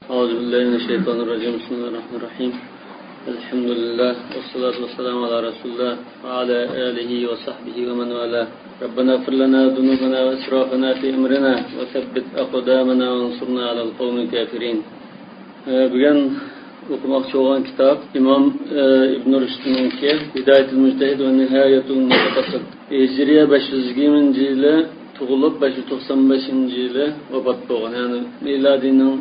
أعوذ بالله من الشيطان الرجيم. بسم الله الرحمن الرحيم. الحمد لله والصلاة والسلام على رسول الله وعلى آله وصحبه ومن والاه. ربنا اغفر لنا ذنوبنا وإسرافنا في أمرنا وثبت أقدامنا وانصرنا على القوم الكافرين. Bugün okumakçı olan kitap İmam İbn Rüşd'ninki Hidayetül Müctehid ve Nihayetul Mutakassid. Hicriye 520 yılı tug'ilib 595 yili vafot bo'lgan. Ya'ni milodiyning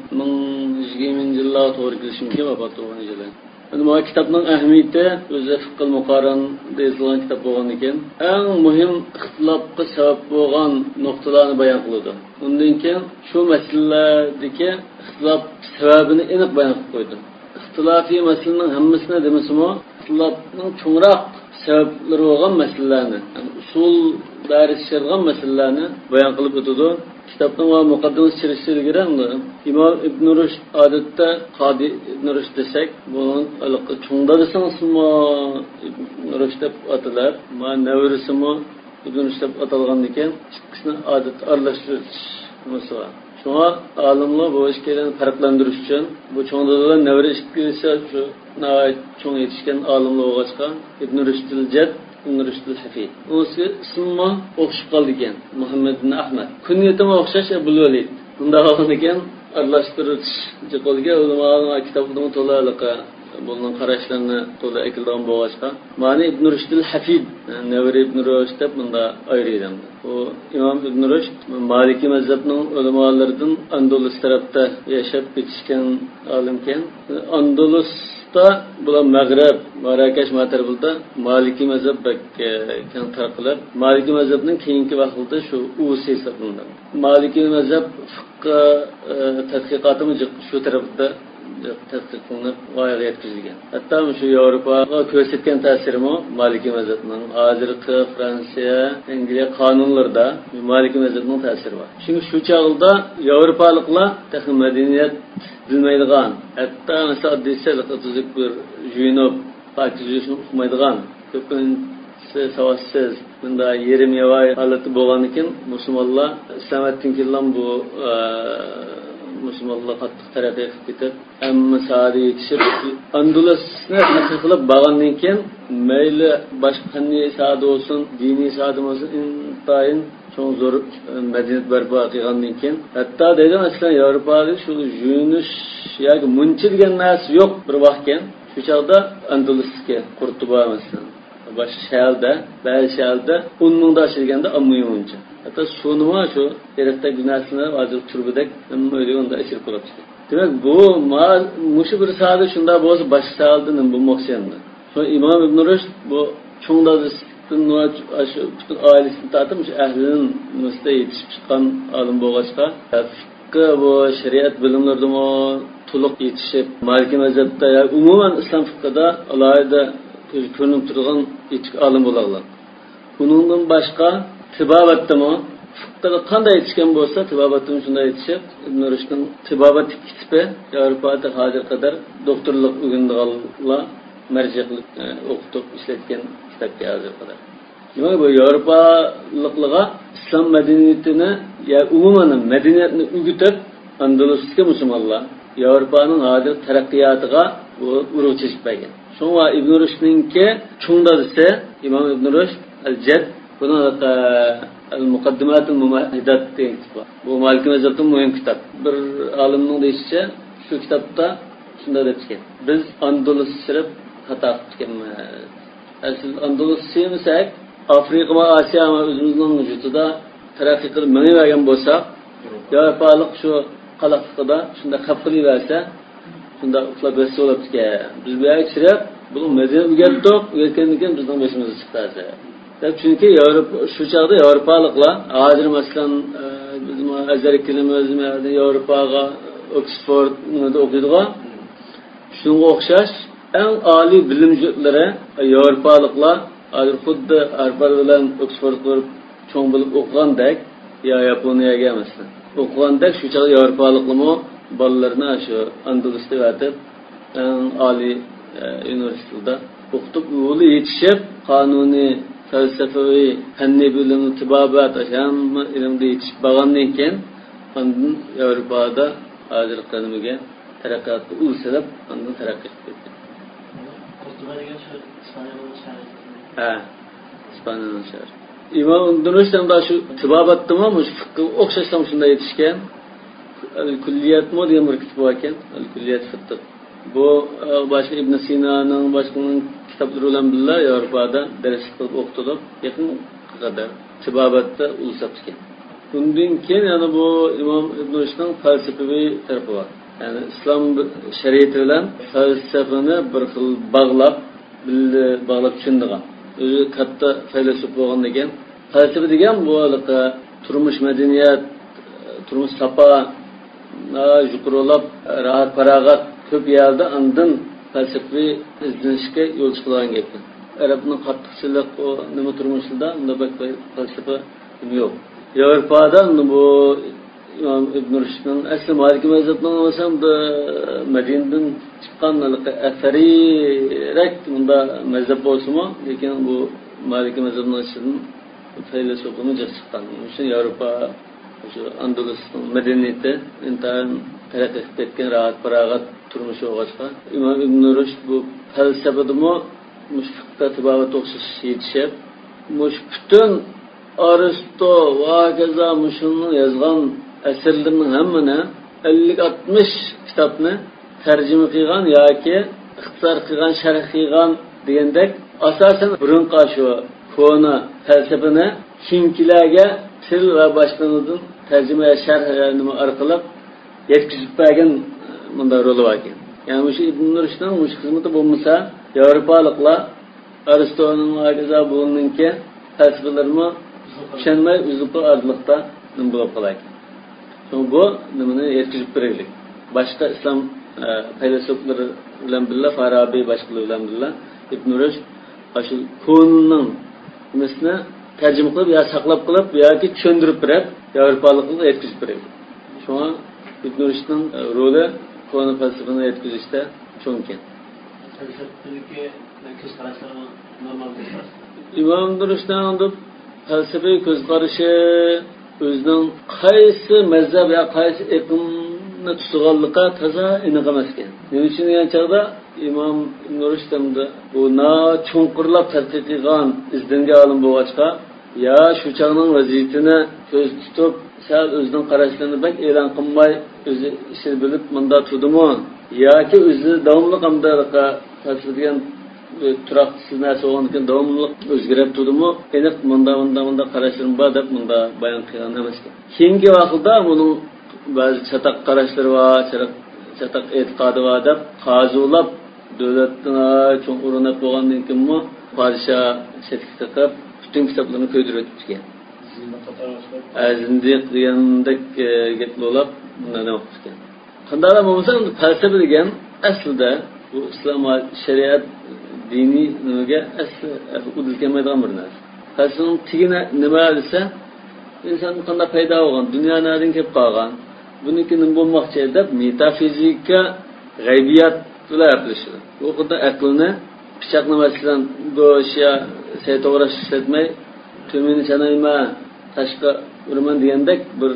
1020 yillar to'g'ri kelishimga vafot bo'lgan yili. Bu kitobning ahamiyati o'zi fiqh muqaran deyilgan kitob bo'lgan ekan. Eng muhim ixtilofga sabab bo'lgan nuqtalarni bayon qiladi. Undan keyin shu masalalardagi ixtilof sababini aniq bayon qilib qo'ydi. İxtilofiy masalaning hammasini demasimi, ixtilofning cho'ngroq sabablari bo'lgan masalalarni, yani usul daris sharg'an masalalarni bayon qilib o'tadi. Kitobning va muqaddimasi chirishtirganda İmam İbn Rushd odatda Qadi İbn Rushd desak, bu cho'ngda desangsizmi İbn Rushd deb atalar, ma navrisimi İbn Rushd deb atalgan ekan, ikkisini odat aralashtirish masala. Şuna alimlar bu işlerini farklandırış için bu çoğunluğunda nevre işkilse şu çoğun yetişken alimlar olacak İbn Rüşd'ül Ced, İbn Rüşd'ül Hafid. Onun ismi okşup kaldı iken Muhammed bin Ahmed. Künyetime okşaş Ebu Velid. Bunda olan iken arlaştırıcı oldu. Ulamaların kitabının tolarlıkı bunun qarashlarni to'la aytilgan bo'lg'achqa ma'ni Ibn Rushdul Hafid nevri Ibn Rushd deb bunda ayirgan. Bu İmam İbn Rushd Maliki mazhabining ulamolaridan Andalus tarafda yashab ketishgan olimkan. Andalusda bular Mag'rib, Marokash tarafida Maliki mazhab keng tarqalib, Maliki mazhabining keyingi vaqtida shu usi hisoblanadi. Maliki mazhab fiqh tadqiqotimi shu tarafda tadqiq qilinib g'oyaga yetkazilgan. Hatto shu Yevropaga ko'rsatgan ta'sirimi Maliki mazhabining hozirgi Fransiya, Angliya qonunlarida Maliki mazhabining ta'siri bor. Chunki shu chog'da Yevropaliklar texnik madaniyat bilmaydigan, hatto masalan oddiysalik tuzuk bir juyunib, partizishni o'qimaydigan, ko'pincha savossiz, bunda yerim yavoy holati bo'lgan ekan, musulmonlar islomdan keyin bu Müslümanlar qattiq taraqqiy qilib ketib, hamma saada yetishib, Andalusni tadqiq qilib borgandan keyin mayli boshqa qanday saada bo'lsin, diniy saada bo'lsin, intayin cho'ng zo'r madaniyat barpo qilgandan keyin, hatto deydi masalan Yevropada shu juyunish yoki muncha degan narsa yo'q bir vaqtgan. Shu chog'da Andalusga Qurtuba masalan boshqa shaharda, ba'zi shaharda 10 mingdan oshirganda ammoymuncha. Hatta şunuma şu Irak'ta günahsınlar vazir turbudek öyle esir kulakçı. Demek bu muşu bir sahada şunda boz baş sahaldının bu moksiyanda. Sonra İmam İbn Rushd bu çoğunda bütün ailesini tartmış ehlinin müste yetişip çıkan alim boğaçka. Fıkkı bu şeriat bilimlerde mi tuluk yetişip Maliki mezhepte ya umumen İslam fıkkıda alayda görünüp durgan etik alim olarlar. Bunun başka tibabatda mı? Fıkhda qanday yetişken bo'lsa, tibabatda shunday yetishib, Ibn Rushdning tibobat kitobi Yevropada hozir qadar doktorlik o'rganganlar marjiqlik o'qitib ishlatgan kitobga hozir qadar. Nima bu Yevropaliklarga islom madaniyatini ya umuman madaniyatni o'rgatib, Andalusga musulmonlar Yevropaning hozir taraqqiyotiga urg'u chekib bergan. Shunga Ibn Rushdningki cho'ngda desa, Imom Ibn Rushd al-Jad buna al-Muqaddimat al-Mumahidat degan kitap. Bu Maliki mazhabning muhim kitap. Bir olimning deyishicha, shu kitobda shunday debgan. Biz Andalus sirib xato qilganmiz. Asl Andalus sevsak, Afrika va Osiyo o'zimizning vujudida taraqqiy qilib mengayotgan bo'lsak, Yevropalik shu qalaqligida shunday qilib qilaversa, shunda uxlab bo'lsa bo'libdi. Biz bu yerga chirib, bu madaniyat o'rgatdik, o'rgatgandan keyin bizning boshimizga chiqdi. Çünkü şu çağda Avrupalıklar, hazır mesela bizim azeri kelimemiz Avrupa'ya, Oxford'da okuyduğu, şuna okşaş, en âli bilimcileri Avrupalıklar, hazır kudda Avrupalıklar Oxford'da çoğun bulup okuğandek, ya Japonya'ya gelmesin. Okuğandek şu çağda Avrupalıklar mı, balalarına şu Andalus'ta verip, en âli üniversitede okutup, yolu yetişip, kanuni, felsefi, fenni bilimi, tibabat, aşamı ilimde yetişip bağlanırken, ondan Avrupa'da hazır kanımıge taraqqiyotga ulsilib, ondan taraqqiy qilib ketgan. Qurtuba degan shu İspaniyaning shahri. Ha, İspaniyaning shahri. İmam Duruş'tan da şu tibabattı mı fiqh o'xshashdan shunday yetishgan. Al-Kulliyatmi degan bir kitap bor ekan. Al-Kulliyat fiqh. Bu boshqa Ibn Sina'ning boshqaning kitoblari bilan birga Yevropada dars qilib o'qitilib, yaqin qadar tibabatda ulsabgan. Bundan keyin yana bu İmam Ibn Rush'ning falsafiy tarafi bor. Yani İslam şeriati bilan falsafani bir xil bog'lab tushundigan. O'zi katta filosof bo'lgan ekan. Falsafa degan bu turmush madaniyat, turmush safa, yuqorilab, rahat farog'at ko'p yerda andin falsafiy izlanishga yo'l chiqargan gap. Arabning qattiqchilik o nima turmushida unda falsafa yo'q. Yevropada bu İmam İbn Rushdning asli Maliki mazhabining o'sam da Madinadan chiqqan asarirak bunda mazhab bo'lsa-mu, lekin bu Maliki mazhabining ichidan filosofini chiqqan. O'sha Yevropa, o'sha Andalusning madaniyati intayin taraqqiy etgan rahat farog'at turmushi o'g'achqa. İmam İbn Rushd bu falsafadimi mushfiqqa tibobat o'xshash yetishib, butun Aristo va kaza mushunni yozgan asarlarning hammani 50-60 kitobni tarjima qilgan yoki ixtisor qilgan, sharh qilgan degandek asosan burunqa shu kona falsafani keyingilarga til va boshqalardan tarjima sharh orqali yetkazib bergan bunday roli bor ekan. Ya'ni o'sha Ibn Rushdning o'sha xizmati bo'lmasa, Yevropaliklar Aristoning va kaza buningki falsafalarni tushunmay uzib ardliqda nima bo'lib qoladi. Bu nimani yetkazib beraylik. Boshqa islom filosoflari bilan birga Farabi boshqalar bilan birga Ibn Rushd shu konning nimasini tarjima qilib yo saqlab qilib yoki tushuntirib berib, Yevropaliklarga yetkazib beraylik. Shunga Ibn Rushdning roli kon falsafani yetkazishda cho'ng ekan. Falsafadagi ko'z qarashlari normal bo'lsa. Ibn Rushdning falsafiy ko'z qarashi o'zining qaysi mazhab yo qaysi iqlimni tutganligiga toza aniq emas ekan. Nima uchun degan chog'da Imom Ibn Rushdda bu cho'nqurlab tadqiq qilgan izlangan olim bo'lg'achqa, yo shu chog'ning vaziyatini ko'z tutib, sal o'zining qarashlarini bak e'lon qilmay, o'zi ishini bilib bunda tudimi, yoki o'zi davomli qamdaliqqa tasdiqlagan turaqsiz narsa bo'lgandan davomli o'zgarib turdimi, aniq bunda qarashlarim bor deb bunda bayon qilgan emas ekan. Keyingi vaqtda buning ba'zi chataq qarashlari va chataq e'tiqodi va deb qazulab davlatning cho'ng urinib bo'lgandan keyinmi podsho chetga qilib butun kitoblarni ko'ydirib o'tgan. Zindiq degandek gap bo'lib bundan o'qitgan. Qanday bo'lmasa falsafa degan aslida bu islom shariat diniy nimaga asli udil kelmaydigan bir narsa. Falsafaning tigini nima desa, inson qanday paydo bo'lgan, dunyo nerdan kelib qolgan, buniki nima bo'lmoqchi deb metafizika, g'aybiyat bilan gaplashadi. Bu xuddi aqlni pichoqlamasdan go'sha sayto'g'rash ishlatmay, to'mini chanayma, tashqa uraman degandek bir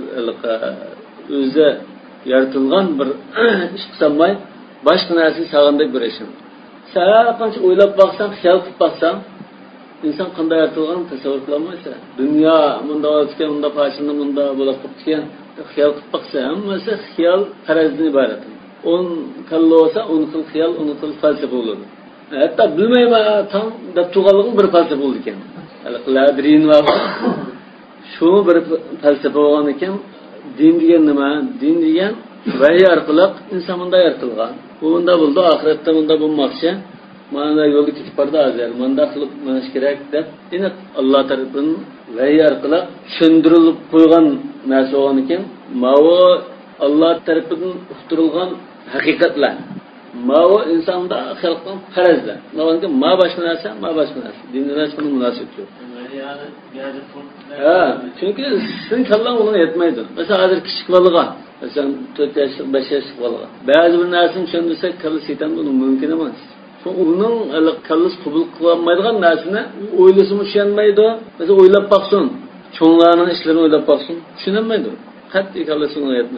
o'zi yaratilgan bir ish qilmay, boshqa narsa sag'andek bir ishim. Sen qancha o'ylab baqsang, xiyol qilib baqsang, inson qanday yaratilgan tasavvur qila olmaysan. Dunyo bunda o'tgan, bunda fashilni bunda bo'lib qolgan, xiyol qilib baqsa, hammasi xiyol farazdan iborat. 10 kalla olsa, 10 xil xiyol, 10 xil falsafa bo'ladi. Hatto bilmayman, tam deb turganligim bir falsafa bo'ldi ekan. Al-Qadrin va shu bir falsafa bo'lgan ekan. Din degan nima? Din degan vahiy orqali inson bunda yaratilgan. Bunda bo'ldi, oxiratda bunda bo'lmoqchi. Mana yo'lga ketib bordi hozir. Bunda qilib manish kerak deb, aniq Alloh tomonidan vahiy orqali tushuntirilib qo'ygan narsa bo'lgan ekan. Mavo Alloh tomonidan uqtirilgan haqiqatlar. Mavo insonda xalqning farazlar. Navonga ma boshqa narsa, ma boshqa narsa. Dinga narsaning munosabati yo'q. Chunki sizning kallang uni yetmaydi. Masalan, hozir kichik bolaga, masalan 4 yoshlik, 5 yoshlik bolaga ba'zi bir narsani tushundirsak, kallasi yetadi, bu mumkin emas. Uning kallasi qabul qilolmaydigan narsani o'ylasam tushunmaydi. Masalan, o'ylab baqsin, cho'nglarning ishlarini o'ylab baqsin, tushunmaydi. Qat'iy kallasi uni yetmaydi.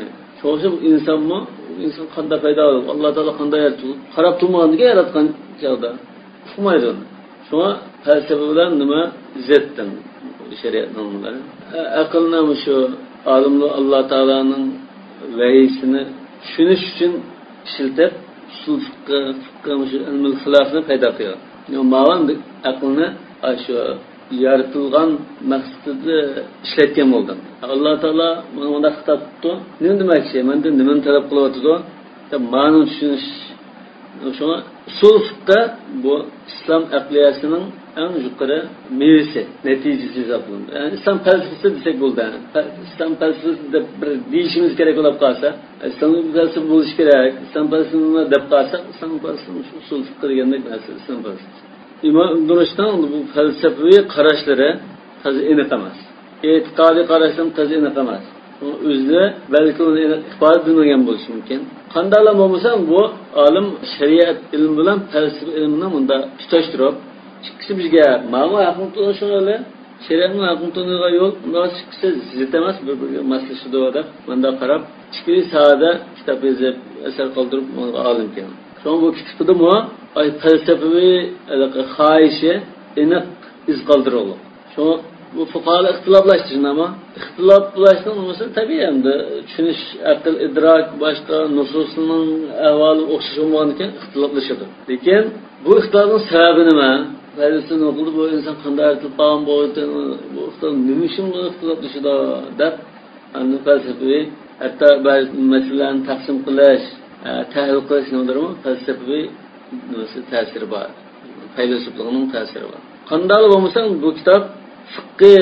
Çoğuşu insanmı? İnsan kanda payda olur. Allah Teala kanda yaratıyor. Karab turmağındıki yaratkan çağda. Umaydı onu. Şuna felsefe bilen nima zetten şeriat normları. Akılına mı şu alimli Allah Teala'nın vehiyisini düşünüş için işiltip usul fıkkı ilmil hilafını payda kılıyor. Mağlan aklını şu yaratılgan maksatı işletken oldu. Allah Teala bana onda hitap tuttu. Ne demek şey? Ben de nimen talep kılıvatıdı? Mağlan düşünüş. Şuna usul fıkkı bu İslam akliyasının en yukarı meyvesi, neticesi hesaplanır. Yani İslam felsefesi desek oldu. İslam felsefesi de bir değişimiz gerek olup kalsa, İslam felsefesi buluş gerek, İslam felsefesine dep kalsa, İslam felsefesinin usul fıkkı degenmek mesela İslam felsefesi. İmam Duruş'tan bu felsefeyi karışları tazı enetemez. Etikadi karışlarını tazı enetemez. Özde belki onu ifade edilmeyen buluşu mümkün. Kandalam olmasam bu alim şeriat ilmi bilen felsefe ilmini bunda tutaştırıp çıkışı bizge mağma hakkında şunu öyle şeriatın hakkında yol bunlar çıkışı zitemez bir maslaşıda da bunda karab çıkışı sahada kitap yazıp eser kaldırıp alimken. Şu an bu kitabı da mı ay felsefi haişe enek iz kaldırılır. Şu bu fuqahalar ixtiloflashdi ama ixtiloflashdan olmasa tabii hamda tushunish aql idrok boshqa nususning ahvoli o'xshash bo'lganidan ixtiloflashadi. Lekin bu ixtilofning sababi nima? Falsafa o'qildi bu inson qanday aytilib qolgan bo'ldi? Bu ixtilof nima uchun bu ixtiloflashadi deb anni falsafiy hatto ba'zi masalalarni taqsim qilish, tahlil qilish nodurmi? Falsafiy ta'siri bor. Falsaflikning ta'siri bor. Qanday bo'lmasa bu kitob fıkkı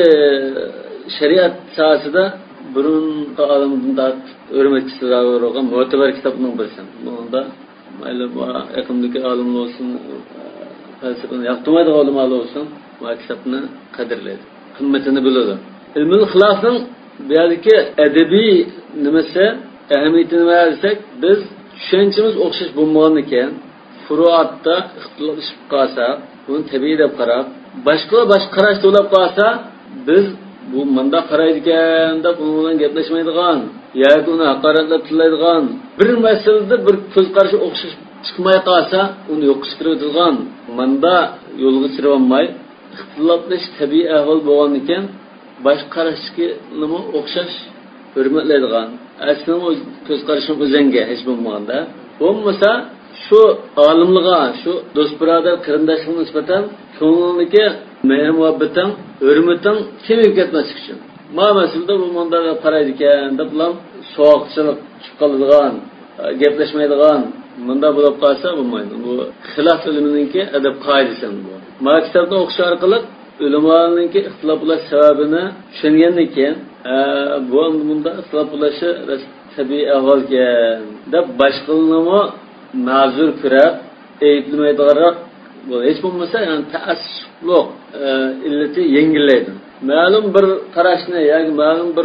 şeriat sahasında burun alimden da örmekçisi olan muteber kitabının birisi. Bunda yakındaki alimler olsun, felsefenin yaptırmaydı alimler olsun, bu kitabını kadirledi. Kıymetini bilirdi. İlmül hilafın belki edebi nimesi ehemmiyetini verirsek biz düşüncemiz okşaş bulmalıken furuatta ihtilaflaşıp kalsa bunu tabii de karab başka qarash to'lab qolsa biz bu manda qaraydigan deb undan gaplashmaydigan yoki uni haqoratlab tillaydigan bir masalada bir ko'z qarashi o'xshash chiqmay qolsa uni yo'qishga kiradigan manda yo'lga chiramay ixtiloflash tabiiy ahvol bo'lgan ekan boshqa qarashga nima o'xshash hurmatlaydigan aslida ko'z qarashim o'zanga hech bo'lmaganda bo'lmasa şu alimliğe, şu dost biradar kırındaşlığına nispeten ko'nglidagi mehr muhabbetin, hurmatin kemib ketmaslik uchun. Masalan bu manda qaraydi ekan deb bilan sovuqchilik chiqib qoladigan, gaplashmaydigan manda bo'lib qolsa bo'lmaydi. Bu xilof ilminingki adab qoidasi bu. Ma kitobni o'qish orqali ulamolarningki ixtilof bo'lish sababini tushungandan keyin bu bunda ixtilof bo'lishi tabiiy ahvolgan deb boshqalarni ma'zur ko'rib aytmaydiganroq bu hech bo'lmasa yani taassublik illati yengillaydi. Ma'lum bir qarashni yoki ma'lum bir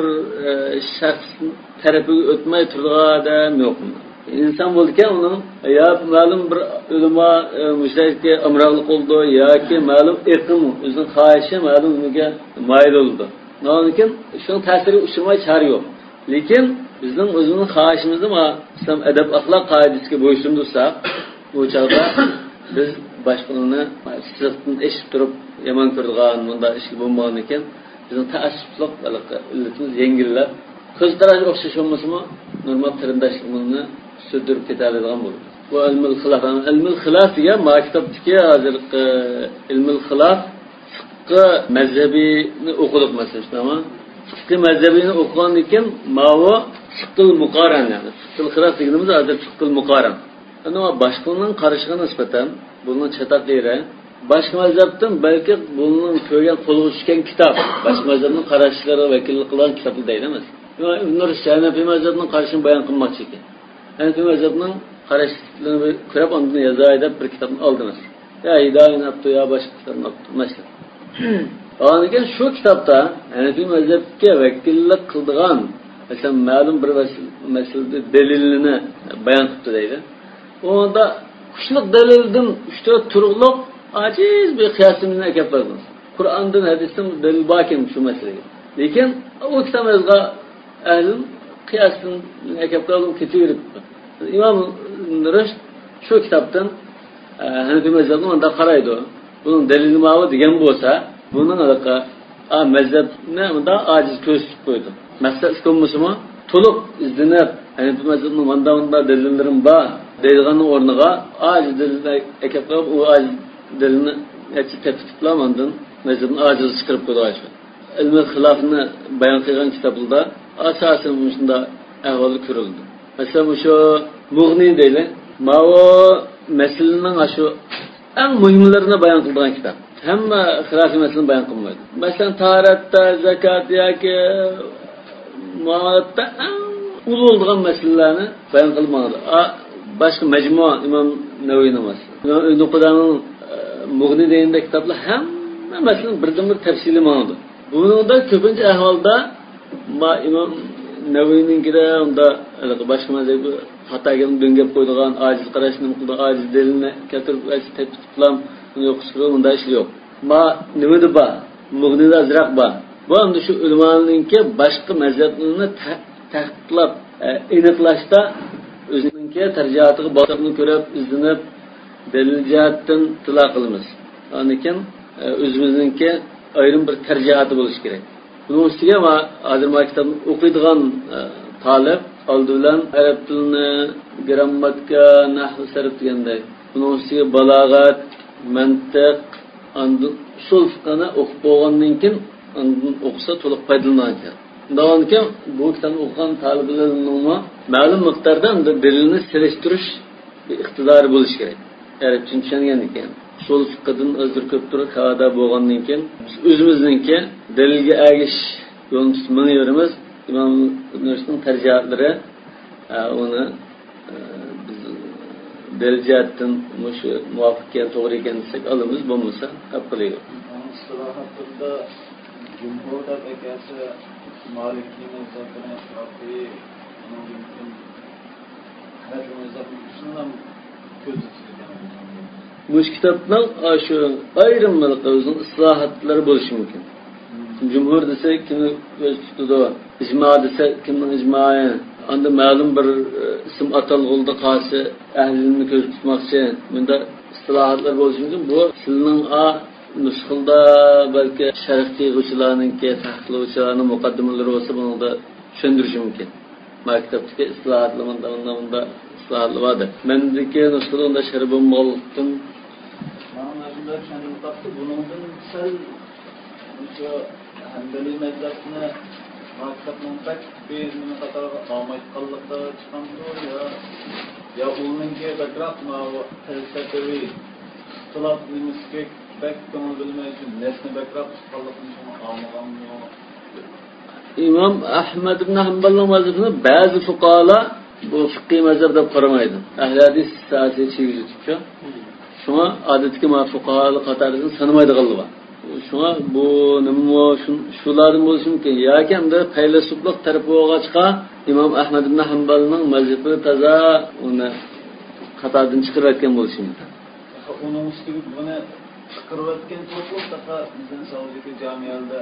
shaxs tarafiga o'tmay turadigan yo'q. İnsan bo'lgan uni ya ma'lum bir ulamo mushtahidga amroqlik qildi yoki ma'lum iqim o'zining xohishi ma'lum unga mayl bo'ldi. Lekin shuni ta'siriga uchramay chora yo'q. Lekin bizning o'zimiz xohishimizni islom adab axloq qoidasiga bo'ysundirsak bu chog'da biz boshqalarni sizdan eshitib turib yomon ko'radigan bunday ish bo'lmagan ekan bizning taassublik illatimiz yengillab ko'z qarash o'xshash bo'lmasmi normal qarindoshligimizni sürdürüp ketadigan bo'ladi. Bu ilmul xilaf degan maktabdagi hozirgi ilmul xilaf fiqh mazhabini o'qidik masalan. Fiqh mazhabini o'qigandan keyin ma'vo fiqhul muqaran yani. Fiqhul xilaf deganimiz hozir fiqhul muqaran. Ana boshqalarning qarashiga nisbatan bunning chatoqlari boshqa mazhabdan balki bunning ko'rgan qo'lga tushgan kitob, boshqa mazhabning qarashlari vakillik qilgan kitoblar deydi emas. Ibn Rushd Hanafi mazhabining qarashini bayon qilmoqchi ekan. Hanafi mazhabining qarashlarini ko'rib undan yozay deb bir kitobni oldimiz. Ya Hidoyat Abdu ya boshqa kitobni o'qitmaslar. Lekin shu kitobda Hanafi mazhabga vakillik qildigan masalan ma'lum bir masalada dalilini bayon qildi deydi. Onda kuchli dalildan 3-4 turliq aciz bir qiyosimizni kelib qo'yamiz. Qur'ondan, hadisdan dalil bor ekan shu masalaga. Lekin u kitobimizga ahli qiyasdan akab qolib ketaveribdi. İmam Rüşd şu kitapdan Hanefi mezhebini onda qaraydi. Bunun delili mavi degan bo'lsa, bunun anaqa mezhebni unda aciz ko'rsatib qo'ydi. Masala ishkonmasimi? To'liq izlanib, Hanefi mezhebini manda delillerim bor deydigan o'rniga aciz delilni akab qolib, u aciz delilni tepkitlamandan mezhebni aciz chiqarib qo'ydi. Ilmi xilofni bayon qilgan kitoblarda asosan shunda ahvoli ko'rildi. Mesela şu Mughni deyli, mavo meselenin şu en mühimlerini bayan kıldığı kitap. Hem hilafi meselini bayan kılmaydı. Mesela taharatta, zekat yoki muamelatta en ulu olduğun meselelerini bayan kılmadı. Başka mecmua İmam Nevevi'nin mesela. İmam İbn Qudam'ın Mughni deyinde kitaplar hem meselenin birden bir tefsili manadı. Bunun da köpünce ahvalda İmam Nevevi'ninkide onda başka mezhebi hataga döngep qo'ydigan aciz qarashni qildi, aciz delilni keltirib tepkilam buni yo'qishtirib unda ish yo'q. Nimada bor? Mugnida azroq bor. Bu endi shu ulamaninki boshqa mazhablarni taqiqlab aniqlashda o'zininki tarjihatiga bosibni ko'rib, izlanib dalil jihatdan tilo qilamiz. Lekin o'zimizningki ayrim bir tarjihati bo'lishi kerak. Bunun ustiga hozir maktabni o'qiydigan talib oldi bilan arab tilini, grammatika, nahv, sarf deganday. Bunun ustiga balog'at, mantiq, usul fiqhni o'qib bo'lgandan keyin o'qisa to'liq foydalanadi. Undan keyin bu kitobni o'qigan taliblarning ma'lum miqdorda dalilni selishtirish iqtidori bo'lishi kerak. Arab tushungan ekan. Usul fiqhdan o'zir ko'p turib qada bo'lgandan keyin o'zimizningki dalilga agish yo'lni tutmayveramiz. İmam Nursi'nin tercihatları onu biz delcihattan muvaffikken, doğruyken desek alımız bulmuşsa kapılıyor. İstilahatında Cumhur'da bekası Maliki mezhebine Şafii mümkün Hanefi mezhebinin üstünden gözetilir. Bu kitaplar şu ayrımlık özünün islahatları buluşu mümkün. Cumhur desek kimi göz tutudu, icma desek kimin icmayı, anda ma'lum bir isim atalg'ılda qarşı əhlini göz tutmakçı, bunda istilahatlar bo'lishi mumkin. Bu sizning nusxilda balki sharh qiluvchilarninki, tahqiqlovchilarning muqaddimalari bo'lsa, buni da tushundirishi mumkin. Maktabdagi istilahatlar bunda istilahatlar bor. Mendagi nusxada sharh bo'lmoqdan mana shunday tushunib topdi. Buningdan sal şu Hanbali mezhebine maktabının pek bezmini katarı almayıp kallıkta çıkandı ya onunki bekrak ma felsefi ıhtilaf nimiski pek kömür bilmek için nesne bekrak kallıkın için almadan mı? İmam Ahmed ibn Hanbal'ın mezhebini bazı fuqahalar bu fıkhi mezhebde korumaydı. Ehl-i hadis sahası çevici tutuyor. Şuna adetki ma fuqahalı katarını sanımaydı galiba. Şuna bu nima shulardan bo'lishi mumkin. Yoki hamda faylasuflik tarafi bo'lg'achqa İmam Ahmad ibn Hanbalning mazhabi toza uni qatordan chiqarayotgan bo'lishi mumkin. Uning ustiga buni chiqarayotgan to'liq taqa bizning Saudiyadagi jamiyatda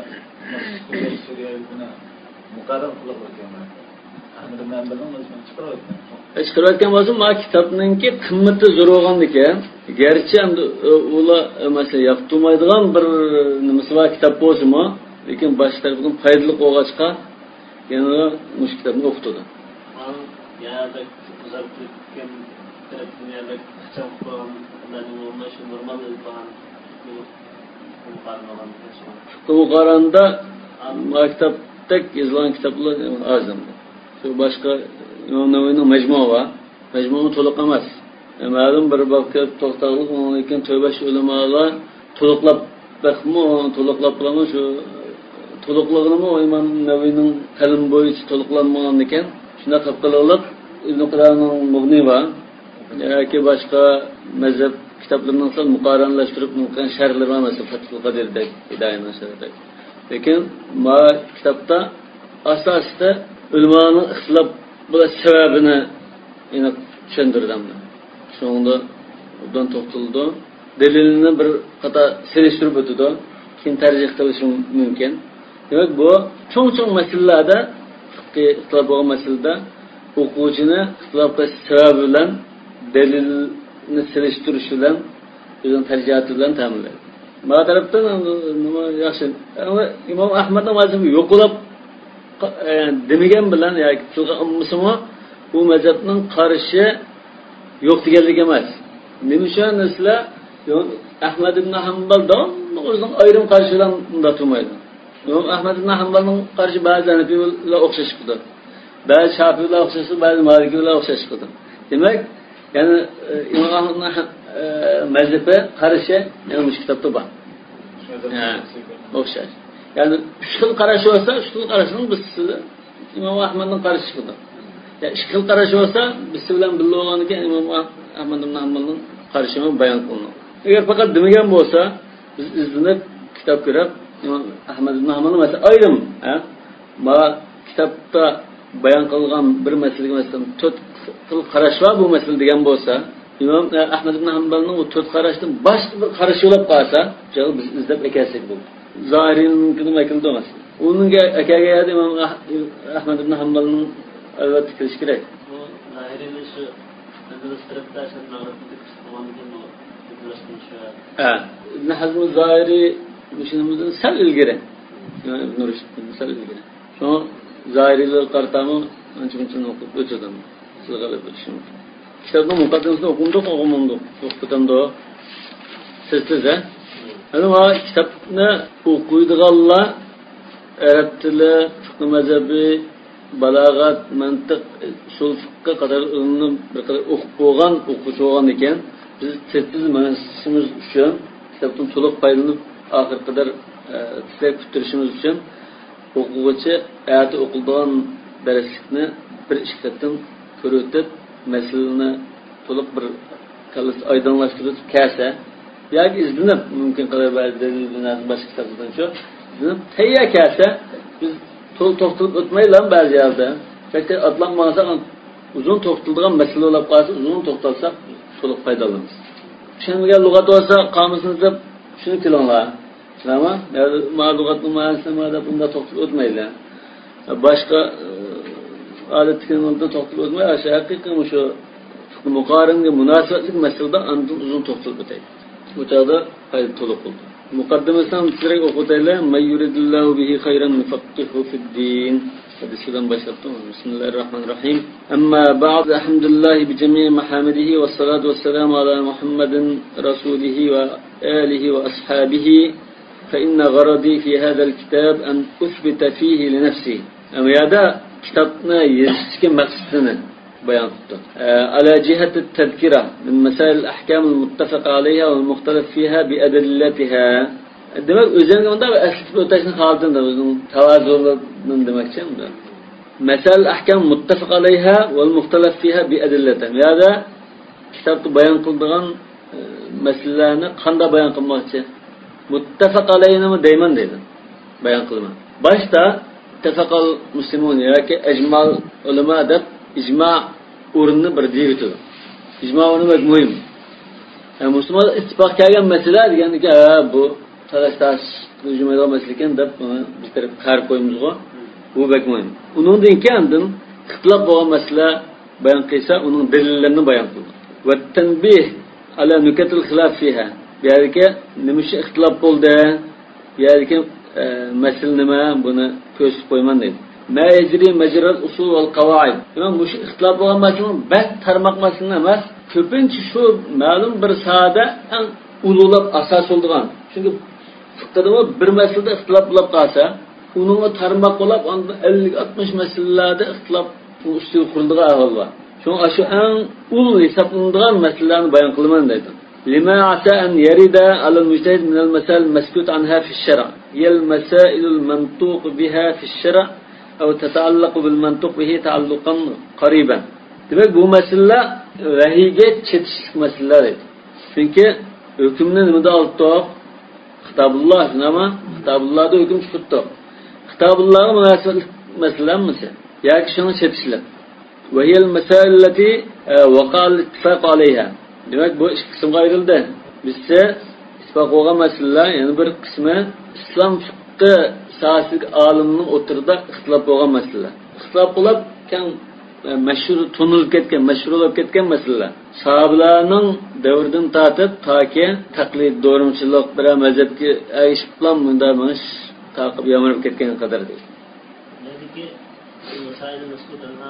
buni muqarrar qilib o'tganlar. Ahmad ibn Hanbalning mazhabini chiqarayotgan. Chiqarayotgan bo'lsa, ma kitobningki qimmati zo'r bo'lgandikan, garchi ham ular masalan yoqtirmaydigan bir nimasi bor kitob bo'lsa-mu, lekin boshqa tarafdan foydali bo'lg'achqa yana mush kitobni o'qitadi. Yani uzaklıkken tarafından kaçak olan ularning olmaşı normal olan bu qaranda maktabda yozilgan kitoblar azam. Şu başka İmam Nevevi'nin mecmua var. Mecmua to'liq emas. Ma'lum bir babga to'xtalib, lekin to'ybash ulamalar to'liqlab baxmo, to'liqlab qilama shu to'liqligini İmam Nevevi'nin qalam bo'yicha to'liqlanmagan ekan. Shunda qilib Ibn Qudam'ning Mughni va yoki boshqa mazhab kitoblarning sal muqaranlashtirib mumkin sharhlari va masalan Fathul Qadirdek, Hidoyatning sharhidek. Lekin ma kitobda asosda ulamaning ixtilof bu sababini yine tushundirdim. Şunda bundan to'xtaldi. Dalilni bir qator selishtirib o'tdi. Keyin tarjih qilish mumkin. Demak bu cho'ng-cho'ng masalalarda fiqhi ixtilof bo'lgan masalada o'quvchini ixtilof qilish sababi bilan dalilni silishtirish bilan o'zining tarjihati bilan ta'minlaydi. Bu tarafdan nima yaxshi. Imom Ahmadning mazhabi yo'qolib demagan bilan yoki tilga olmasimi bu mazhabning qarishi yo'q deganlik emas. Nima uchun sizlar Ahmad ibn Hanbal o'zining ayrim qarishidan unda turmaydi. Imom Ahmad ibn Hanbalning qarishi ba'zi Hanafiylar o'xshash qildi. Ba'zi Shafiylar o'xshash, ba'zi Malikiylar o'xshash qildi. Demak, ya'ni Imom Ahmadning mazhabi qarishi yana shu kitobda bor. O'xshash. Ya'ni 3 xil qarashi bo'lsa, 3 xil qarashning birisi Imom Ahmadning qarishi qildi. Ya 2 xil qarashi bo'lsa, biz bilan birga bo'lganiga Imom Ahmad ibn Hanbalning qarashini bayon qildi. Agar faqat demagan bo'lsa, biz izlanib kitob ko'rib, Imom Ahmad ibn Hanbalning masalan ayrim, ma kitobda bayon qilgan bir masalaga masalan 4 xil qarash va bu masala degan bo'lsa, Imom Ahmad ibn Hanbalning o 4 qarashdan boshqa bir qarash yo'lab qolsa, biz izlab ekansak bu. Zohiriyning vakilda emas. Uningga akaga Imom Ahmad ibn Hanbalning albatta kirish kerak. Bu zohiriyning shu administratsiya Ibn Hazm Zohiri düşünümüzden sal ilgiri. Ibn Rushd sal ilgiri. Şu Zohiriler qartamı ancha-muncha o'qib o'tdim. Sizga qilib o'tishim. Kitobning muqaddimasini o'qimdik. O'qitamda. Siz-siz ana bu kitobni o'qiydiganlar arab tili, fiqh mazhabi, balog'at, mantiq, usul fiqh qadar ilmni bir qadar o'qib bo'lgan, o'quvchi bo'lgan ekan, biz siz manasimiz uchun kitobdan to'liq foydalanib oxir qadar tilak kutirishimiz uchun o'quvchi hayoti o'qilgan darslikni bir ishlatdan ko'rib o'tib, masalani to'liq bir kallas oydinlashtirib kelsa, yoki izlanib mumkin qadar ba'zi dalillarni boshqa kitoblardan shu izlanib tayyor kelsa, biz to'xtalib o'tmaylan ba'zi yerda. Chunki atlanmasa uzun to'xtaladigan masala bo'lib qolsa, uzun to'xtalsak to'liq foydalanamiz. Tushunmagan lug'at bo'lsa, qomusini deb shuni kelinglar. Nima? Ma'lumotning ma'nosini deb unda to'xtalib o'tmaylar. Boshqa odatda to'xtalib o'tmay, haqiqiy shu muqoringa munosabatli masalada andan uzun to'xtalib o'taydi. Bu chog'da foyda to'liq bo'ldi. Muqaddimasidan sizlarga o'qitaylar. May yuridillahu bihi khayran yufaqihu fid-din. Hadisdan başlattım. Bismillahirrahmanirrahim. Amma ba'd, alhamdulillah bi cemi' mahamidihi ve salatu vesselam ala Muhammedin rasulihi ve alihi ve ashabihi. Fa inna gharadi fi hadal kitab an uthbita fihi li nafsi. Ama yada kitabni yezishga maqsadini bayon qildi. Ala jihati at-tadhkira min masail al-ahkam al-muttafaq alayha wal mukhtalaf fiha bi adillatiha. Demek özünün onda asli ötesini kaldığında özünün tavazulunun demekçi mi? Mesel ahkam muttafaq alayha vel muhtelaf fiha bi adilleten. Ya da kitapta bayan kıldığın meselelerini kanda bayan kılmakçı. Muttafaq alayhine mi deyman dedim. Bayan kılma. Başta tefakal muslimun ya ki ecmal ulema edip icma uğrunu bir diyebilir. İcma onu pek mühim. Yani Müslüman ittifak gelgen mesele degeni ki bu Talaş cümle meseleken de bir taraf kar koyumuzga bu pek mühim. Onundan kendin ixtilaf bo'lgan masala bayon qilsa, uning dalillarini bayon qildi. Va tanbih ala nukatil xilaf fiha. Ya'ni nima uchun ixtilof bo'ldi? Ya'ni masala nima? Buni ko'rsatib qo'yman dedi. Ma yajri majral usul val qawaid. Demak, bu ixtilof bo'lgan masala bas tarmoq masala emas, ko'pincha shu ma'lum bir sohada eng ulug'lab asos bo'lgan. Chunki fiqhda bir masalada ixtilof bo'lib qolsa, uningga tarmoq bo'lib, 50-60 masalalarda ixtilof ustiga quriladigan ahvol bor. Shuning shu eng ul hisoblanadigan masalalarni bayon qilaman dedi. Lima asa an yarida ala al-mujtahid min al-masail maskut anha fi ash-shar'. Hiya al-masail al-mantuq biha fi ash-shar' aw tata'allaq bil mantuq bihi ta'alluqan qariban. Demak, bu masalalar vahiyga chetishlik masalalar edi. Chunki hukmni nimada oldik? Kitabullah nima? Kitabullahda hukm chiqibdi. Kitabullahga munosabatli masalamisi? Yoki shuni chetishlik. Va hiya al-masail allati waqa al-ittifaq alayha. Demak, bu ikki qismga ayrildi. Bizcha ittifoq bo'lgan masalalar, ya'ni bir qismi islom fiqhi sohasiga olimning o'tirida ixtilof bo'lgan masalalar. ixtilof qilib keng mashhur tunilib ketgan, mashhur bo'lib ketgan masalalar. Sahobalarning davridan tortib toki taqlid, do'rimchilik bir mazhabga erishib bilan bunda bo'lish taqib yamarib ketgan qadar deydi. Lekin masail mas'ullarga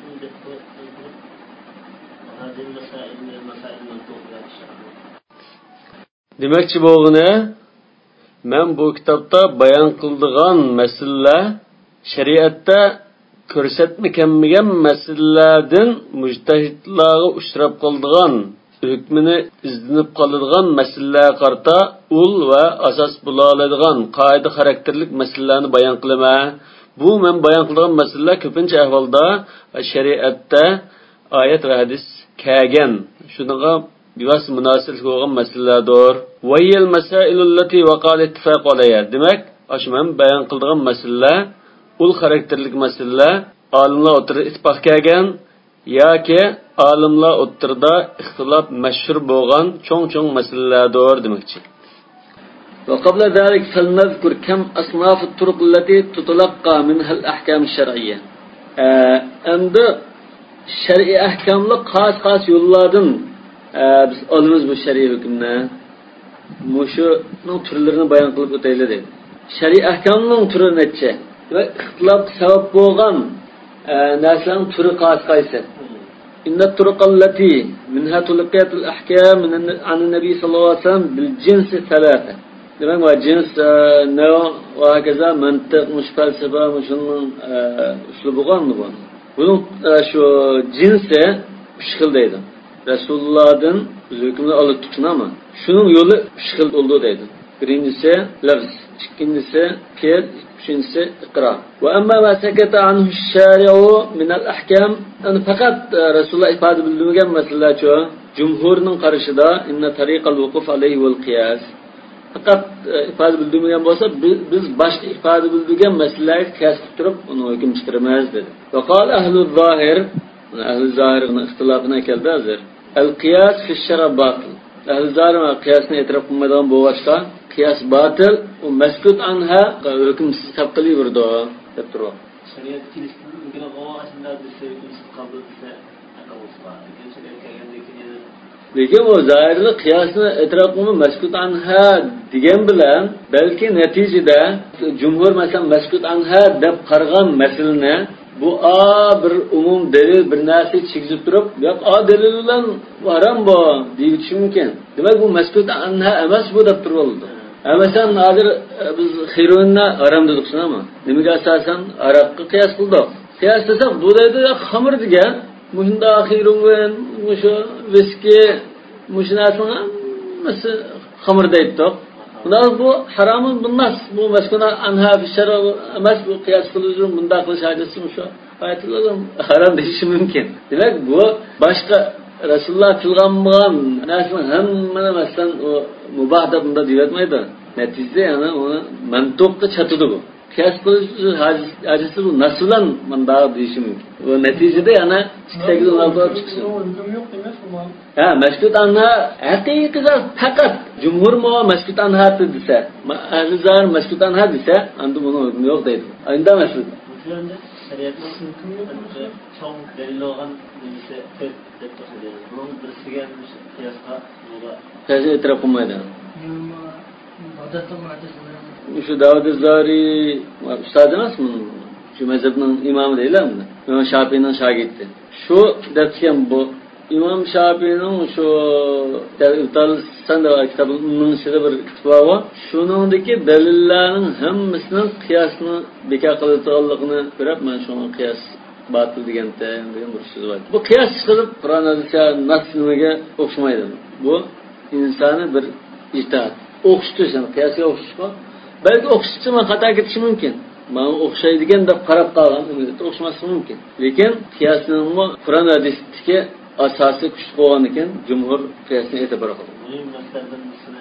demakchi bo'lg'ini men bu kitobda bayon qildigan masalalar shariatda ko'rsatmagan masalalardan mujtahidlarga uchrab qoldigan hukmini izlanib qoladigan masalalarga qarata ul va asos bo'la oladigan qoida xarakterlik masalalarni bayon qilaman. Bu men bayon qilgan masalalar ko'pincha ahvolda shariatda oyat va hadis kelgan shunga bivas munosib bo'lgan masalalardir. Vayil masailallati waqal ittifaq alayha. Demak, ash men bayon qilgan masalalar ul xarakterlik masalalar olimlar o'tirida ittifoq kelgan yoki olimlar o'tirida ixtilof mashhur bo'lgan cho'ng masalalardir demoqchi. وقبل ذلك فلنذكر كم أصناف الطرق التي تتلقى منها الأحكام الشرعية. عند شرعي أحكام خاص yollardan biz alımız bu şer'i hükümne muşunun türlerini bayan kılıp öteyli dedi. Şer'i ahkamının türü netçe ve ixtilaf sebep boğan neslerin türü kaysa. İnne turukallati minha tulqiyatül ahkam an nebi sallallahu aleyhi ve sellem bil cinsi thalâfe. Demek var cins ne ve hakeza mantık, felsefe, şunun üslubu var mı bu? Bunun şu cinsi üç xildeydi. Resulullah'dan hükümünü alıp tutun ama şunun yolu üç xil olduğu deydi. Birincisi lafz, ikincisi fiil, üçüncüsü ikrar. Ve amma ma sekete anhu şari'u minel ahkam. Yani fakat Resulullah ifade bildiğimiz meseleler çoğu. Cumhurun karşıda inne tariqal vukuf aleyhi vel kıyas. Fakat ifade bildiğimiz olsa biz başka ifade bildiğimiz meseleleri kesip durup onu hüküm çıkarmayız dedi. Ve kal ehl-i zahir, ehl-i zahirin ihtilafına geldi hazır. El-kıyas fi-şer'a batıl. Ehl-i zahirin kıyasını etraf kılmadan bu başka. Kıyas batıl, o meskut anha hükümsüz kaptali vurdu o. Hep duru. Şeriat kilistinin ülkene kova aslında bir hükümsüz kabul etse akavusla. Şeriat kelgendeki lekin o zahirli kıyasını etrafını meskut anha degan bilan belki neticede cumhur mesela meskut anha deb qargan meseleni bu bir umum delil bir narsa chigizib turib yo'q delil bilan haram bu deyishi mumkin. Demak bu meskut anha emas bu deb turibdi. Masalan hozir biz xiroinni haram dedik ama nimaga asosan aroqqa qiyos qildik. Qiyos desak bu deydi xamir degan munda xiroin mushu viski mushnasini hammasi xamir deydik. Bundan bu haramın bundan bu meskuna anha fi şer'a emas bu qiyos qilishim bunda qilish hojasi shu aytilgan haram deyishi mumkin. Demak bu boshqa Rasululloh tilganmagan narsaning hammani masalan o mubah deb bunda deyotmaydi. Neticede yani onu mantıklı çatıdı bu. Qiyos qilish hojasi bu naslan bunda deyishi mumkin. Bu neticede yani 8-16 chiqsin. Meskut anha haqiqatan faqat jumhur mu meskut anha desa, ahli zahir meskut anha desa, endi buni hukmi yo'q deydi. Endi mas'ul. Şurada şeriatning hukmi çoğ delil olgan birisi deb topadi. Bunun birisiga qiyosga yo'la. Qiyos e'tirof qilmaydi. Şu Davud Zari ustad emasmi? Şu mezhebning imomı deylarmi? İmam Şafii'ning shogirdi. Şu debken bu İmam Şafii'nin şu İbtal Sanda kitabının içinde bir kitabı var. Şunundaki delillerin hemmisinin kıyasını bekar kılıtığınlığını görüp ben şunu kıyas batıl degan bir söz var. Bu kıyas çıkılıp Kur'an hadise nasılmıge okşamaydı. Bu insanı bir itaat. Okşutuyorsan kıyasıya okşuşma. Belki okşutuyorsa hata gitişi mümkün. Bana okşaydigan deb qarab qolgan okşaması mümkün. Lekin kıyasının bu Kur'an hadisdeki asası kuch bo'lgan ekan jumhur qiyosni e'tibor qildi. Muhim masalalardan birisini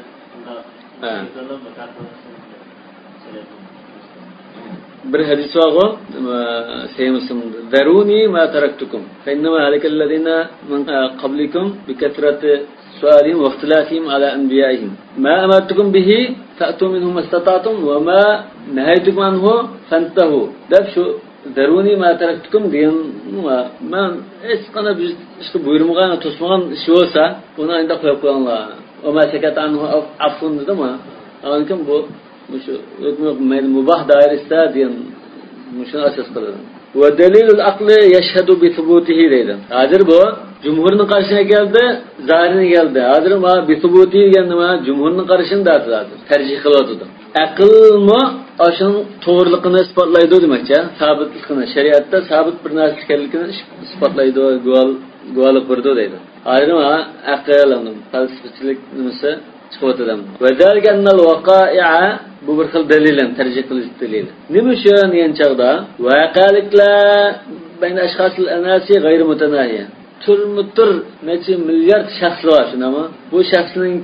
bir hadis var Sahih Daruni ma taraktukum fa innama halakallazina min qablikum bi kathrati su'alihim wa ikhtilafihim ala anbiya'ihim ma amartukum bihi fa'tu minhu mastata'tum wa ma nahaytukum anhu fantahu. Deb şu daruni ma taraktukum degan men hech qanday biz işte buyurmagan to'smagan ish bo'lsa buni endi qo'yib qo'yinglar o masakat anhu afun dedimi lekin bu shu mubah doirasida degan shuni asos qiladi va dalilul aqli yashhadu bi thubutihi deydi hozir bu jumhurning qarshisiga keldi zahirga keldi hozir ma bi thubuti degan nima jumhurning qarshisini da'vatlaydi tarjih qiladi aqlmi ashun to'g'riligini isbotlaydi demakchi sabitligini shariatda sabit bir narsa ekanligini isbotlaydi guvohlik berdi deydi hozir ma aql falsafachilik nimasi chiqyapti va dalganal waqa'a bu bir xil dalillar tarjih qilish dalili nima uchun degan chog'da voqeliklar bayna ashxosil anasi g'ayri mutanahiya turmutur necha milliard shaxs bor shunami bu shaxsning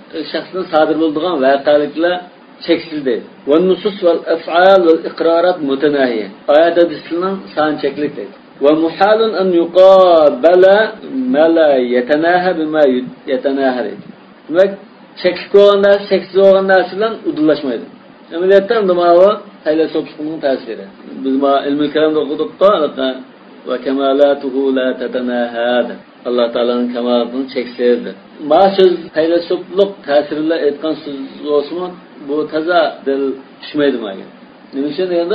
sodir bo'ladigan voqeliklar cheksiz deydi va nusus val af'al val iqrorat mutanahiya oyat hadislarning son cheklik deydi va muhalun an yuqabala ma la yatanaha bima yatanaha deydi demak cheksiz bo'lganda cheksiz bo'lgan narsa bilan udulashmaydi amaliyotda nima faylosofning ta'siri biz ilmiy kalamda o'qidikku va kamalatuhu la tatanahada alloh taoloning kamolini cheksizdi ma so'z faylosoflik ta'sirida aytgan so'z bo'lsa bu taza dil tushmaydi menga nima uchun deganda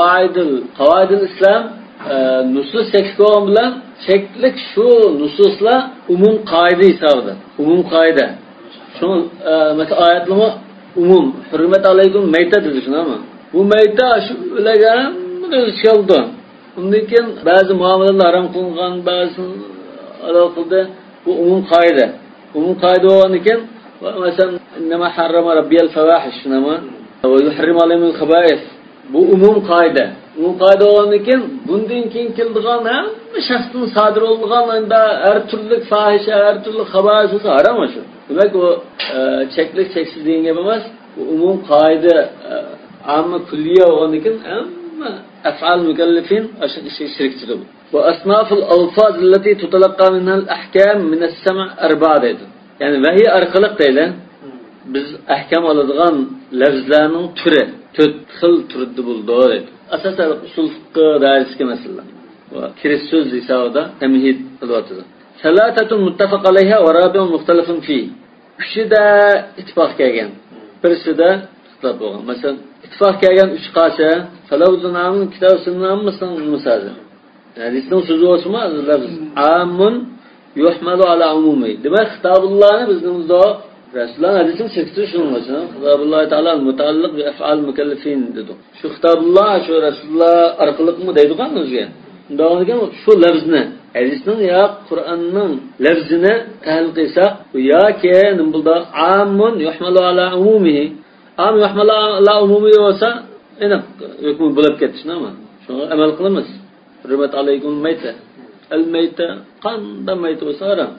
qavoidul islom nusus cheklon bilan cheklik shu nususlar umum qoida hisobida umum qoida shu mesela oyatlarni umum hurmat alaykum mayta dedi shunami bu mayta shu ularga o'z keldi undan keyin ba'zi muomalalar harom qilingan ba'zi alohida bu umum qoida bo'lgan ekan masalan nima harrama robbiyal fawahish shunami va yuharrimu alayhimul khaba'is bu umum qoida bo'lgan ekan bundan keyin keldigan hamma shaxsning sodir bo'lgan har turli fahisha har turli xaba'is harom shu demak bu cheklik cheksiz degan gap emas bu umum qoida amma kulliya bo'lgan ekan hamma af'al mukallafin ashad shirkchidir va asnaful alfaz allati tutalaqqa minha al-ahkam min as-sam' arba'a deydi ya'ni vahiy orqali deydi biz ahkam oladigan lafzlarning turi 4 xil turda bo'ldi deydi asosan usul fiqh dairasiga masalan va kirish so'z hisobida tamhid qilyapti salatatun muttafaq alayha va rabi'un muxtalafun fi uchida ittifoq kelgan birisida ixtilof bo'lgan masalan ittifoq kelgan 3 qasa falawzunamun kitob sunnamisidan musazi hadisning so'zi bo'lsa lafz amun yuhmalu ala umumi demak xitobullohni bizimizda rasululloh hadisning cheksiz shunga xitobulloh taolo mutaalliq bi af'al mukallafin dedi shu xitobulloh shu rasululloh orqaliqmi deydigan o'ziga undan shu lafzni hadisning yo qur'onning lafzini tahlil qilsak yoki nimda amun yuhmalu ala umumihi am yuhmalu ala umumihi bo'lsa aniq hukm bo'lib ketdi shunami shunga amal qilamiz hurmat alaykum mayta al mayta qanda mayta bo'lsa harom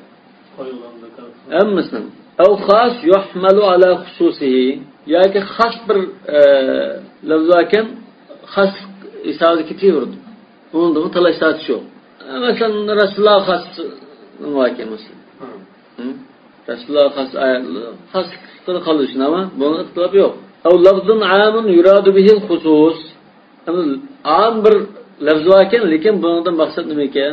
hammasini aw xos yuhmalu ala xususihi yoki xos bir lafzakan xos hisobga ketaverdi unda talashlar shu masalan rasululloh xos nima ekanmiz rasululloh xos xos qilish nima buni ixtilof yo'q aw lafzun amun yuradu bihi al-khusus am bir lafz ekan lekin bundan maqsad nima ekan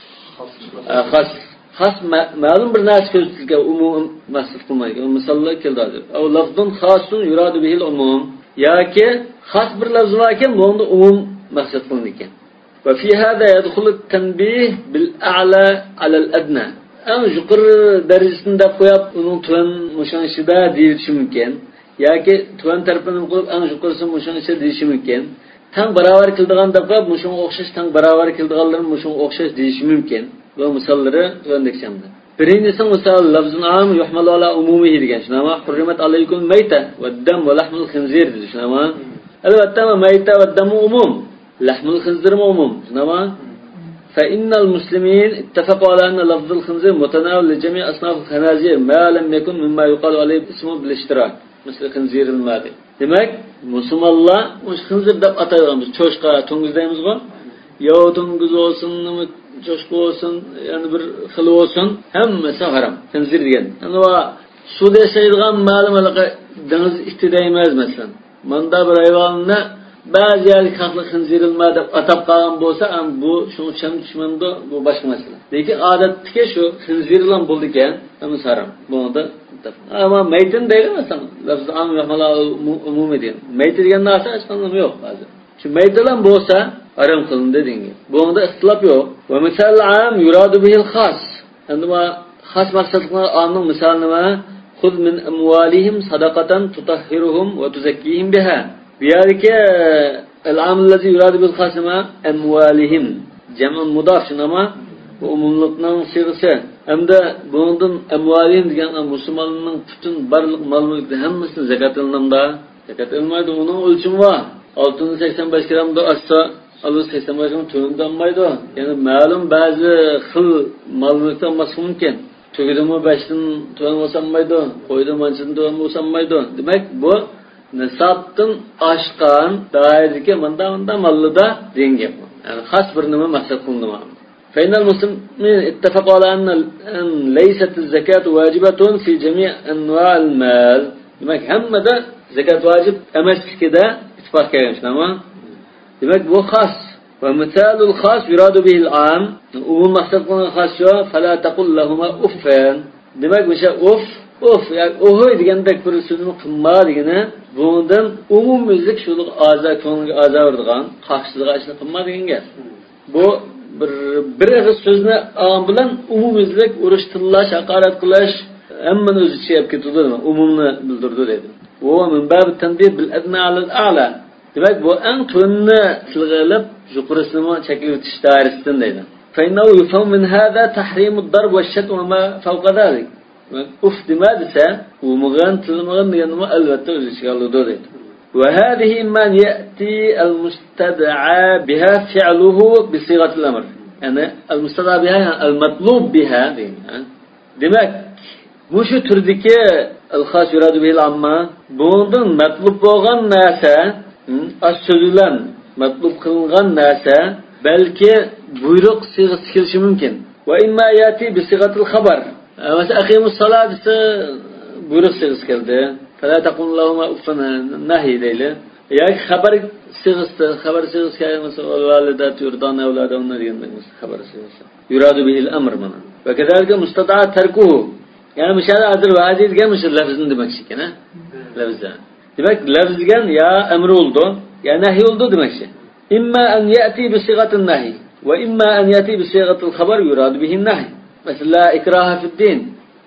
xos ma'lum bir narsa ko'rsatilgan umum maqsad qilmaydi misollar keldi aw lafzun xosun yuradu bihi al-umum yoki xos bir lafz ekan bunda umum maqsad qilingan وفي هذا يدخل التنبيه بالأعلى على الأدنى أم جقر درجسinde koyup onun tuvan muşanışıda deyişi mümkün yoki tuvan tarafını qo'yib ang juqursi muşanışı deyişi mümkün tang baravar kildigan deb qo'yib muşunga o'xshash tang baravar kildiganlar muşunga o'xshash deyişi mümkün va misollari tuandeksamda birinchisi misol lafzun am yuhmalu ala umumihi degan shunama hurrimat alaykum mayta va dam va lahmul khinzir dedi shunama albatta mayta va dam umum لحم الخنزير مومم نما فإن المسلمين اتفقوا على أن لفظ الخنزير متناول لجميع أصناف الخنازير ما لم يكن مما يقال عليه اسمه بالاشتراك مثل خنزير المادي demek Müslümanlar o خنزير deb ataymiz çoşqa to'ng'iz deymizmi yo to'ng'iz olsun çoşqa olsun yani bir xil olsun hammasi haram خنزير degan yani va suvda yashaydigan ma'lum dengiz iti deymiz masalan manda bir hayvonni ba'zi yerlik haqli xinzirilma deb atab qolgan bo'lsa, bu shuni tushunmamdi, bu boshqa masala. Lekin odatdagi shu xinzirlan bo'ldi ekan, hamma harom. Bunda ama maytin deyilmasin. Lafz am yahmala umumiy degan. Mayt degan narsa hech qanday yo'q hozir. Shu maytlan bo'lsa harom qilindi degan. Bunda ixtilof yo'q. Va misal am yuradu bihi al-khas. Endi bu xas maqsadlar amning misali nima? Xud min amwalihim sadaqatan tutahhiruhum va tuzakkihim biha. Biyadiki al-am allazi yuradu bil khasma amwalihim. Jam'u mudaf şunama bu umumlikning sig'isi. Hamda bundan amwalihim degan musulmonning butun barliq mol-mulki hammasini zakat qilinamda. Zakat olmaydi, uning o'lchimi bor. 685 gramda assa Allah 85 gram to'lanmaydi. Ya'ni ma'lum ba'zi xil mol-mulkdan mas'ul mumkin. Tugidimi 5dan to'lanmaydi, qo'ydan manchidan to'lanmaydi. Demak bu nisabdan oshgan doiradagi manda mallida degan gap. Yani xos bir nima maqsad qilindi. فإن المسلمين اتفقوا على أن ليست الزكاة واجبة في جميع أنواع المال. demak hammada zakat vojib emas kida ittifoq kelgan nima? Demak bu xos. Va misalul xos yuradu bihi al-am. Umum maqsad qilingan xos shu, fala taqul lahumā uffan. Demak o'sha yani ohoy degandek bir so'zni qilma degani bundan umumiylik shu ko'ngilga azordigan, qaqshizga ishni qilma degan gap. Bu bir og'iz so'zni olgan bilan umumiylik urush tillash, haqorat qilish hammani o'z ichiga olib ketadi, umumni bildirdi dedi. Bu min bab tanbih bil adna alal a'la. Demak bu eng to'nni tilg'ilib yuqorisini cheklab o'tish doirasidan deydi. Fa innahu yufham min hada tahrim ad-darb wa ash-shatm wa ma fawqa dhalik. Uf demadisa, umuman tilmagan deganimi albatta o'z ichiga oladi deydi. Wa hadhihi man ya'ti al-mustad'a biha fi'luhu bi sigat al-amr. Yani al-mustad'a biha al-matlub biha deydi. Demak, bu shu turdagi al-khas yuradu bihi al-amma bundan matlub bo'lgan narsa, as-so'zlan matlub qilingan narsa balki buyruq sig'asi kelishi mumkin. Wa imma ya'ti bi sigat al-khabar. Mesela aqimus salat ise buyruq sig'isi keldi. Fala taqul lahum uffan nahi deyli. Yoki xabar sig'isi kelgan mesela validat yurdan avladona degan xabar sig'isi. Yuradu bihi al-amr mana. Va kadalika mustada'a tarkuhu. Yani mishal azir va'di degan mishal lafzni demakchi ekan, ha? Lafzdan. Demak lafz degan ya amr oldu, ya nahi oldu demakchi. İmma an ya'ti bi sighatin nahi va imma an ya'ti bi sighatil khabar yuradu bihi an-nahi. Mesela ikraha fi'd-din.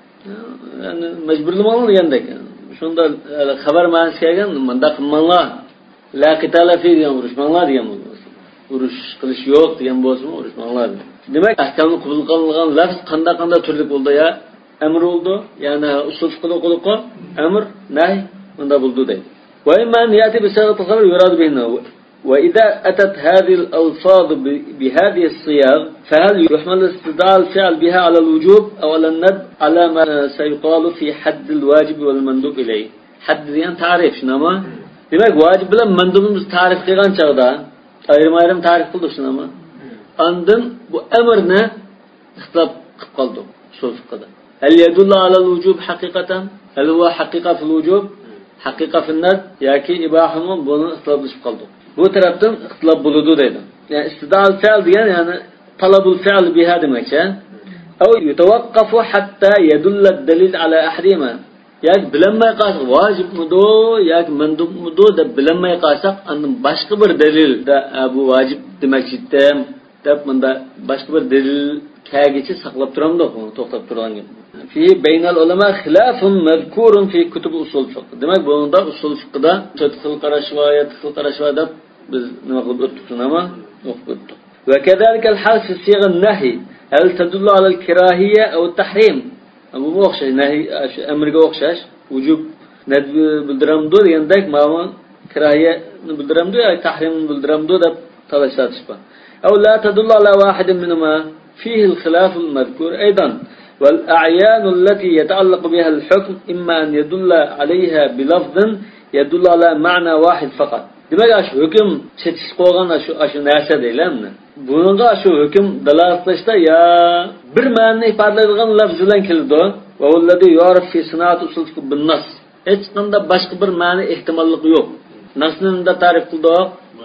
Yani mecburlamanlar degandek. Shunda xabar ma'nosi kelgan, menda qilmanglar. La qitala fi degan urushmanglar degan bo'lsa. Urush qilish yo'q degan bo'lsa, urushmanglar. Demak, ahkomni qabul qilingan lafz qanday turli bo'ldi ya? Amr oldu. Yani usul fiqhida amr, nahy bunda bo'ldi deydi. Wa imma ya'ti bi sighatil khabar yurad bihi. وإذا أتت هذه الألفاظ بهذه الصيغ فهل يحمل استدعاء الفعل بها على الوجوب أو على الندب على ما سيقال في حد الواجب والمندوب إليه. حد يعني تعريف شنو؟ demak vojib bilan mandubimiz ta'rif qilgan chaqda ayrim ta'rif qildik shunami? Ondan bu amrni ixtilof qilib qoldik usul fiqhida. Hal yadullu ala al-wujub haqiqatan? Hal huwa haqiqa fil wujub? Haqiqa fil nad yoki ibahamun buni ixtiloflashib qoldik. Bu tarafdan ixtilof bo'ladi deydi. Yani istidal fi'l degan yani talabul fi'l biha demakchi. Aw yutawaqqafu hatta yadulla ad-dalil ala ahdima. Yani bilinmay qolsa vojibmido yoki mandubmido deb bilinmay qolsak, undan boshqa bir dalilda bu vojib demakchidan deb bunda boshqa bir dalil kagichi saqlab turamdi, to'xtab turgan gap. Fi baynal ulama xilafun mazkurun fi kutub usul fiqh. Demak bunda usul fiqhda to'rt xil qarash va deb biz nima qilib o'tdik nima? O'qib o'tdik. Va kadalika al-hal fi sigha an-nahy hal tadullu ala al-kirahiyya aw at-tahrim. Bu o'xshash nahy amrga o'xshash vujub nadb bildiramdi degandek ma'lum kirahiyani bildiramdi yoki tahrimni bildiramdi deb talashatish bor. Aw la tadullu ala wahidin minhuma fihi al-khilaf al-madhkur aydan. والأعيان التي يتعلق بها الحكم إما أن يدل عليها بلفظ يدل على معنى واحد فقط. Demek aşı hüküm çetişik olan aşı narsa deylemni. Bununla aşı hüküm dalalatlaşta ya bir ma'noni ifadaladigan lafz bilan keldi. Va ulladi yu'raf fi sanat usul bin nas. Hech qanday boshqa bir ma'ni ehtimolligi yo'q. Nasni da ta'rif qildi.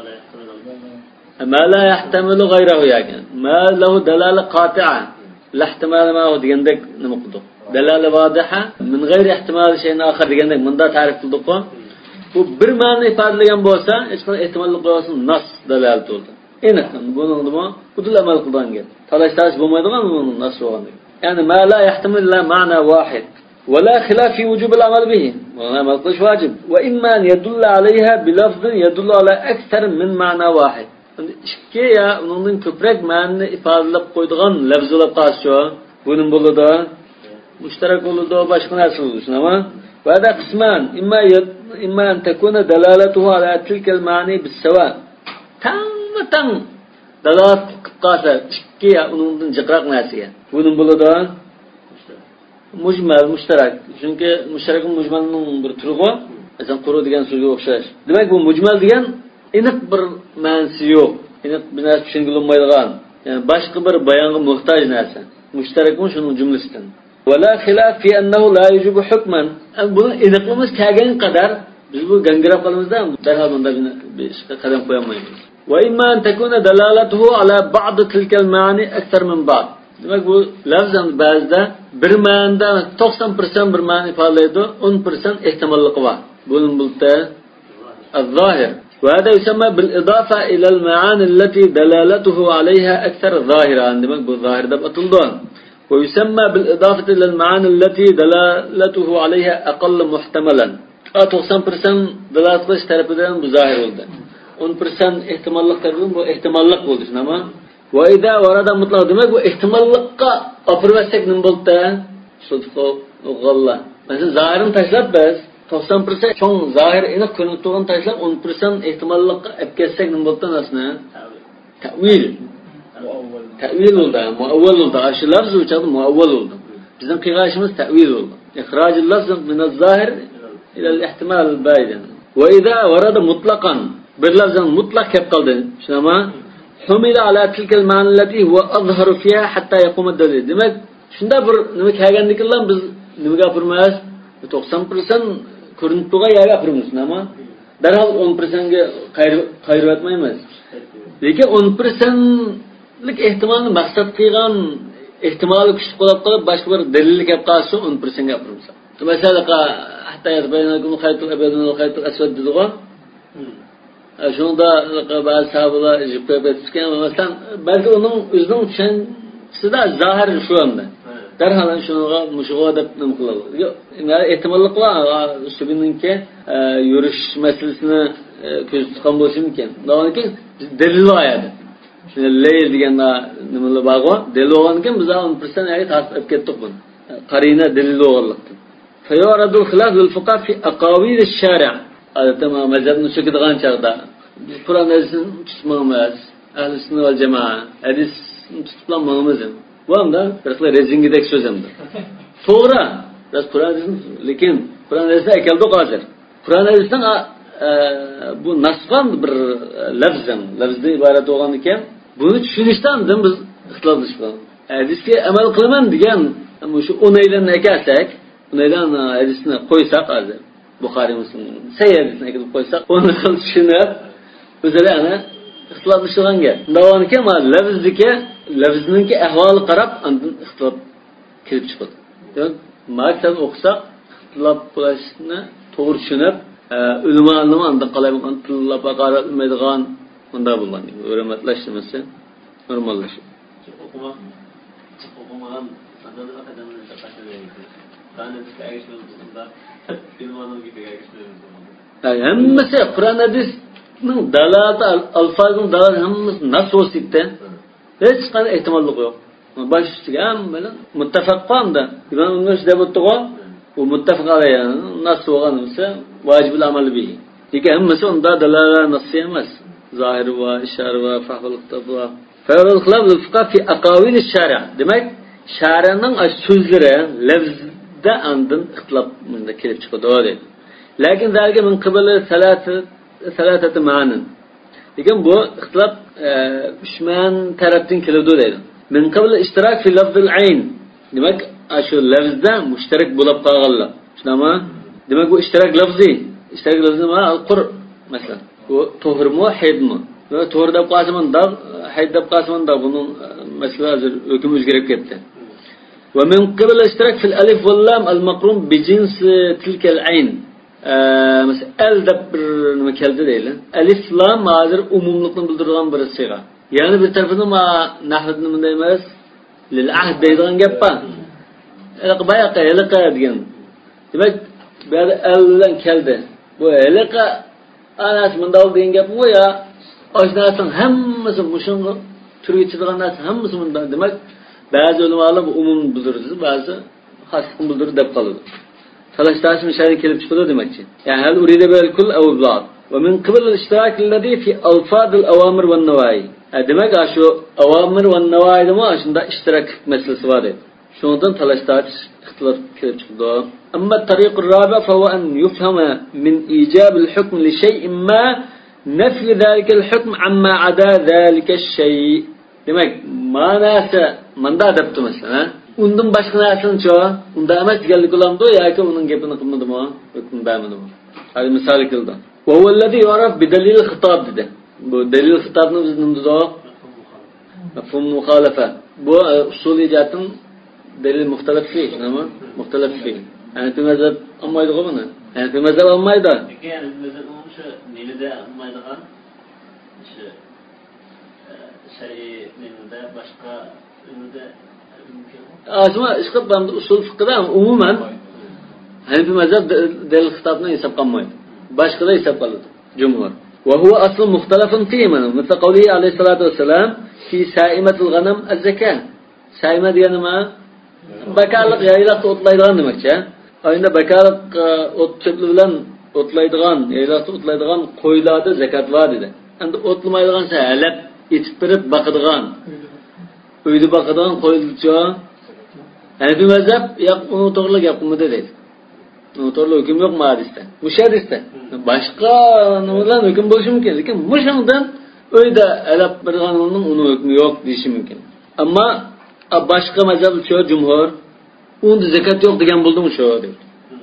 ما لا يحتمل غيره يعني ما له دلالة قاطعة لا احتمال ما هو ديندك نمقدو دلالة واضحة من غير احتمال شيء آخر ديندك من ده تعرف تلقون وبرمانة إفادة لهم بوسا إشكال احتمال لقواسن نص دلالة تولد إنه بونو دما كدل أمل قدانجة تلاش تاش بوميدغان بونو نص وغاني يعني ما لا يحتمل لا معنى واحد ولا خلاف في وجوب العمل به والعمل قش واجب وإما أن يدل عليها بلفظ يدل على أكثر من معنى واحد شكيا onun köprek ma'nini ifodalab qo'ydigan lafzlar qasho buning bo'ladi mushtarak bo'ladi boshqa narsa bo'ladi shunami va da qisman imma an takuna dalalatuhu ala tilka al-ma'ni bis-sawa tam dalolat qilsa shikkiya uningdan jiqroq narsaga buning bo'ladi mujmal mushtarak chunki mushtarak mujmalning bir turi bor asan quru degan so'zga o'xshash demak bu mujmal degan aniq bir ma'nosi yo'q aniq bir narsa tushunilmaydigan yani boshqa bir bayonga muhtoj narsa mushtarakmi shuning jumlasidan wala xilaf fi annahu la yujibu hukman buni aniqlamiz kelgan qadar biz bu gangirab qolamizda darhol bunda bir ishga qadam qo'ya olmaymiz va imma an takuna dalalatuhu ala ba'd tilka al-ma'ani akthar min ba'd demak bu lafzan ba'zida bir ma'noda 90% bir ma'no ifodalaydi 10% ehtimolligi bor bunun bulta az-zahir وهذا يسمى بالإضافة إلى المعاني التي دلالته عليها أكثر ظاهرة عندما بالظاهر ده بطلدون ويسمى بالإضافة إلى المعاني التي دلالته عليها أقل محتملا 90% دلالة طرفدان بظاهر ولد 10% احتمال لك تقولون بو احتمال لك ولد نما وإذا ورد مطلق دماغ واحتمال لك أفرمسك نمبلتا صدفه وغلا مثلا ظاهرا تشلب بس 90% çoğun zahir eniq ko'rinib turgan tashlab 10% ehtimollikqa olib kelsak nima bo'ldi nasna ta'vil bo'ldi muavval bo'ldi shu lafz uchadi muavval bo'ldi bizning qilg'ashimiz ta'vil bo'ldi ixroj al-lafz min az-zahir ila al-ihtimal al-bayin va idha warada mutlaqan bir lafzan mutlaq kelib qoldi shunama humila ala tilka al-ma'na allati huwa azharu fiha hatta yaqum ad-dalil demak shunda bir nima kelgandikilar biz nimaga gapirmaymiz 90% ko'rinib turgan yerga gapiramiz ama darhol 10% ga qayirib etmaymiz lekin 10%lik ehtimolni maqsad qilgan ehtimoli kuchli qo'lab qolib boshqa bir dalil kelib qolsa 10% ga gapiramiz masalan hatta yatbaynakum khaytul abadun khaytul aswad dedigan shunda ba'zi sahobalar jibga betgan masalan balki uning o'zining tushunchisida zohir shu anda darhol shunga mushg'ul deb nima qiladi ehtimolli qiladi ustininki yurish masalasini ko'z tutgan bo'lishi mumkin lekin dalil oyadi layl degan nimalar bor dalil olgan ekan biz 10% yaga tasib ketdik buni qarina dalil olganlikdan fayoradu xilaf al-fuqaha fi aqawil ash-shari' adama mazhabni so'kadigan chaqda Qur'on hadisni tutmaymiz ahli sunna val jamoa hadis tutmaymiz bu anda bir rezingidek so'z hamdir to'g'ri biz Qur'on hadisni lekin Qur'on hadisni keldi hozir Qur'on hadisdan bu nasqan bir lafzdan iborat bo'lgan ekan buni tushunishdan biz ixtiloflashgan hadisga amal qilaman degan shu 10 oydan ekansak 10 oydan hadisni qo'ysak hozir Buxoriy Muslim sayyidni kelib qo'ysak uni tushunib o'zlari ixtiloflashgan gap davom ekan lafzniki ahvoli qarab undan ixtilof kelib chiqadi maqsad o'qisak ixtilof qilishni to'g'ri tushunib ulamo unda qalayman tilab qaralmaydigan unda bo'lgan hurmatlashmasa normallash o'qimagan odamlar hammasi Qur'on hadisning dalolati alfozning dalolati hammasi nas o'sitda hech qanday ehtimollik yo'q bosh ustiga hamma muttafaq qildi imom universitet o'tdiga u muttafaq alayhi nas bo'lgan bo'lsa vojibul amal bihi lekin hammasi unda dalolat nas emas zohir va ishora va fahmlikda bu farul xilaf al-fuqaha fi aqawil ash-shari' demak shari'ning so'zlari lafzda andin ixtilof bunda kelib chiqadi deydi lekin zalga min qibali salatati ma'nan lekin bu ixtilof ushman tarafdan keladi deydi min qibali ishtirak fi lafz al-ayn demak shu lafzda mushtarak bo'lib qolganlar shunami demak bu ishtirak lafzi ma al-qur masalan bu to'g'rimi hidmi Ve to'g'ri deb qolsamanda, hayd deb qolsamanda bunun mesela hozir hukm o'zgarib ketdi. Ve min qibl ishtirak fil alif vel lam al maqrun bi jins tilka al ayn. Mesela el deb bir nima keldi deyli. Alif lam hozir umumlikni bildirgan bir siga. Yani bir tarafını ma nahvda nima deymiz? Lil ahd deydigan gap bor. Bayaqa eliqa degan. Demak, bu yerda el bilan keldi. Bu eliqa anas mundal degan gap bu ya. Oshnasin hammasi mushunga turga chiqadigan narsa hammasi bundan. Demak, ba'zi ulamolar bu umum bildirdi, ba'zi xoslikni bildirdi deb qoladi. Talashtash mishari kelib chiqadi demakchi. Yani hal urida bil kull aw ba'd. Ve min qibl al-ishtirak alladhi fi alfaz al-awamir wan nawahi. Demek şu awamir wan nawahi dema shunda ishtirak masalasi bor edi. Shundan talashtash ixtilof kelib chiqdi. Amma at-tariq ar-rabi' fa huwa an yufhama min ijab al-hukm li shay'in ma nafy zalika al-hukm amma ada zalika ash-shay'. Demek manası manda debdi mesela. Undan başka narsani-chi, unda emas deganlik ulamdi yoki uning gapini qilmadimi, hukm bermadimi? Hadi misal qildi. Wa huwa alladhi yu'raf bi dalil al-khitab dedi. Bu dalil al-khitabni biz nimada mafhum mukhalafa. Bu usul ijatın dalil muxtalif fi, nima? Muxtalif fi. Yani bir mazhab olmaydi buni. Yani bir mazhab olmaydi. Yani mazhab şu nelide olmaydigan şu şer'i nelide başka nelide Asma işqib bamda usul fiqhda umuman Hanefi mazhab dalil khitabni hesab qilmaydi. Boshqada hesab qiladi. Jumhur. Wa huwa asl mukhtalafun fihi man misal qawlihi alayhi salatu wassalam fi sa'imatil ghanam az-zakah. Sa'ima degani nima? Bakarlik yayloqda o'tlaydigan demakchi. Ayında bakarlik o't chepli bilan o'tlaydigan, yayloqda o'tlaydigan qo'ylarda zakat bor dedi. Endi o'tlamaydigan halab etib berib baqadigan. Uyda baqadigan qo'yilcha Hanefi mazhab yo'q, uni to'g'ri gap qilmadi deydi. Uni to'g'ri hukm yo'q hadisda. Mush hadisda. Boshqa nimadan hukm bo'lishi mumkin, lekin mushundan uyda alab birganning uni hukmi yo'q deyishi mumkin. Ammo boshqa mazhab uchun jumhur unda zakat yo'q degan bo'ldimi shu deydi.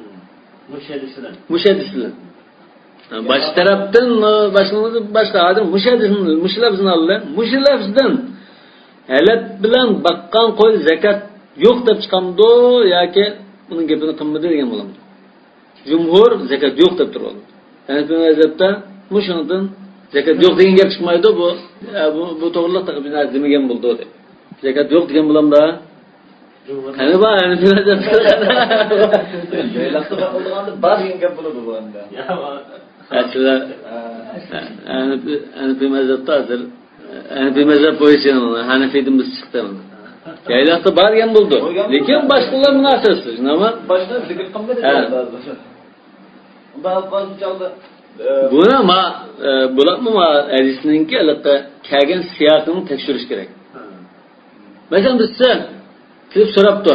Mush hadislar. Bosh tarafdan boshqa adam mush hadisni mushlabzini oldi. Mushlabzdan alab bilan baqqan qo'y zakat yo'q deb chiqamdi yoki uning gapini qilmadi degan bo'lamdi. Jumhur zakat yo'q deb turadi. Yani bu mazhabda mushundan zakat yo'q degan gap chiqmaydi bu to'g'riliq taqbini azmagan bo'ldi deb. Zakat yo'q degan bo'lamda. Qani bor yani bu mazhabda. Yo'laqda bo'lganda bor degan gap bo'ladi bu endi. Aslida bu mazhabda hozir bu mazhab bo'yicha Hanafiydan biz chiqdi. Yayloqda borgan bo'ldi. Lekin boshqalar munosabsiz, nima? Boshqa zikr qilmadi. Unda qoldi. Buni bularmi hadisninki aliqqa kelgan siyoqini tekshirish kerak. Masalan bizsa kelib so'rabdi.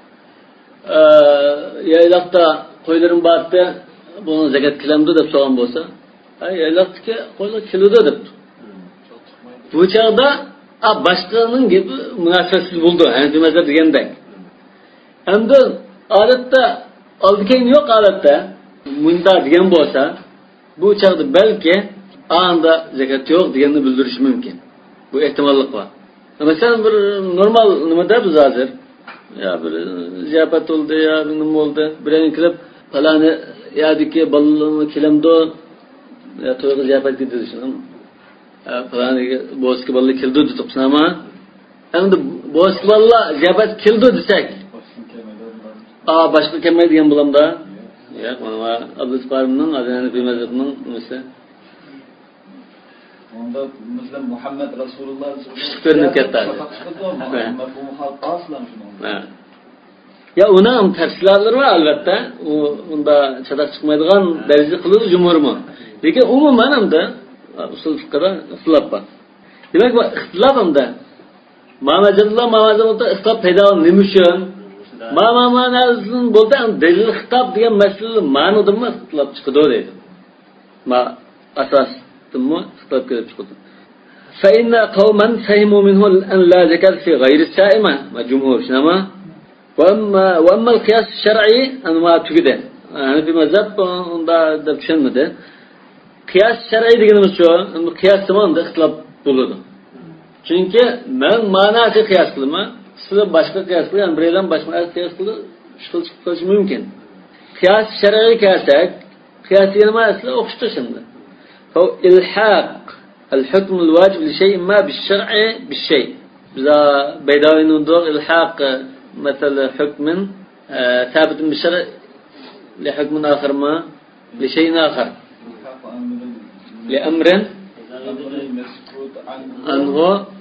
Yayloqda qo'ylarim bordi, buni zakat qilamdi deb so'ragan bo'lsa, yayloqdagi qo'ylar kilodi debdi. Bu chaqda boshqaning gapi munosabatsiz bo'ldi. Hanefi mazhab degandek. Endi odatda oldi-keyin yo'q odatda munda degan bo'lsa, bu chaqda balki anda zakat yo'q deganni bildirish mumkin. Bu ehtimollik bor. Masalan bir normal nimada biz hozir ya bir ziyafat oldu ya nima bo'ldi, birini kirib falani yadiki ballarni kelamdi ya to'yga ziyafat ketdi shunami? Falani boski ballar keldi deb ama endi boski ballar ziyafat keldi desak boshqa kelmaydi degan bo'lamda. Yo'q, mana Abdus Qarimning azani mazhabning nimasi? Onda Müslim Muhammed Rasulullah Çıkırını ketadi. Mafhum halk aslan şunu. Ya onun tafsilotları var albatta. Unda çadak çıkmaydigan daraja qiladi jumhurmi. Lekin umuman hamda usul fiqhda ixtilof bor. Demak bu ixtilof hamda ma'mazallar ixtilof paydo nima uchun? Ma'mazallar bo'ldi dalil xitob degan masala ma'nodimi ixtilof chiqadi deydi. Asas ثم خطاب كده بشكل فإن قوما فهموا منه أن لا زكاة في غير السائمة مع جمهور شنما وأما القياس الشرعي أنا ما تجده أنا في مذهب ده بشن مده qiyos shar'iy deganimiz shu. Bu qiyos tomonida ixtilof bo'ladi. Chunki men ma'nosi qiyos qilaman, sizlar boshqa qiyos qilgan, biraylar boshqa qiyos qilib, qilish mumkin. Qiyos shar'iy qiyosak, qiyos nima asli o'qishdi şimdi. Fa ilhaq al-hukm al-wajib li shay'in ma bi-shar'i bi-shay'. Biza Beydawiyning do'q ilhaq مثلا حكم ثابت بالشرع لحكم آخر ما لشيء آخر لأمر عنه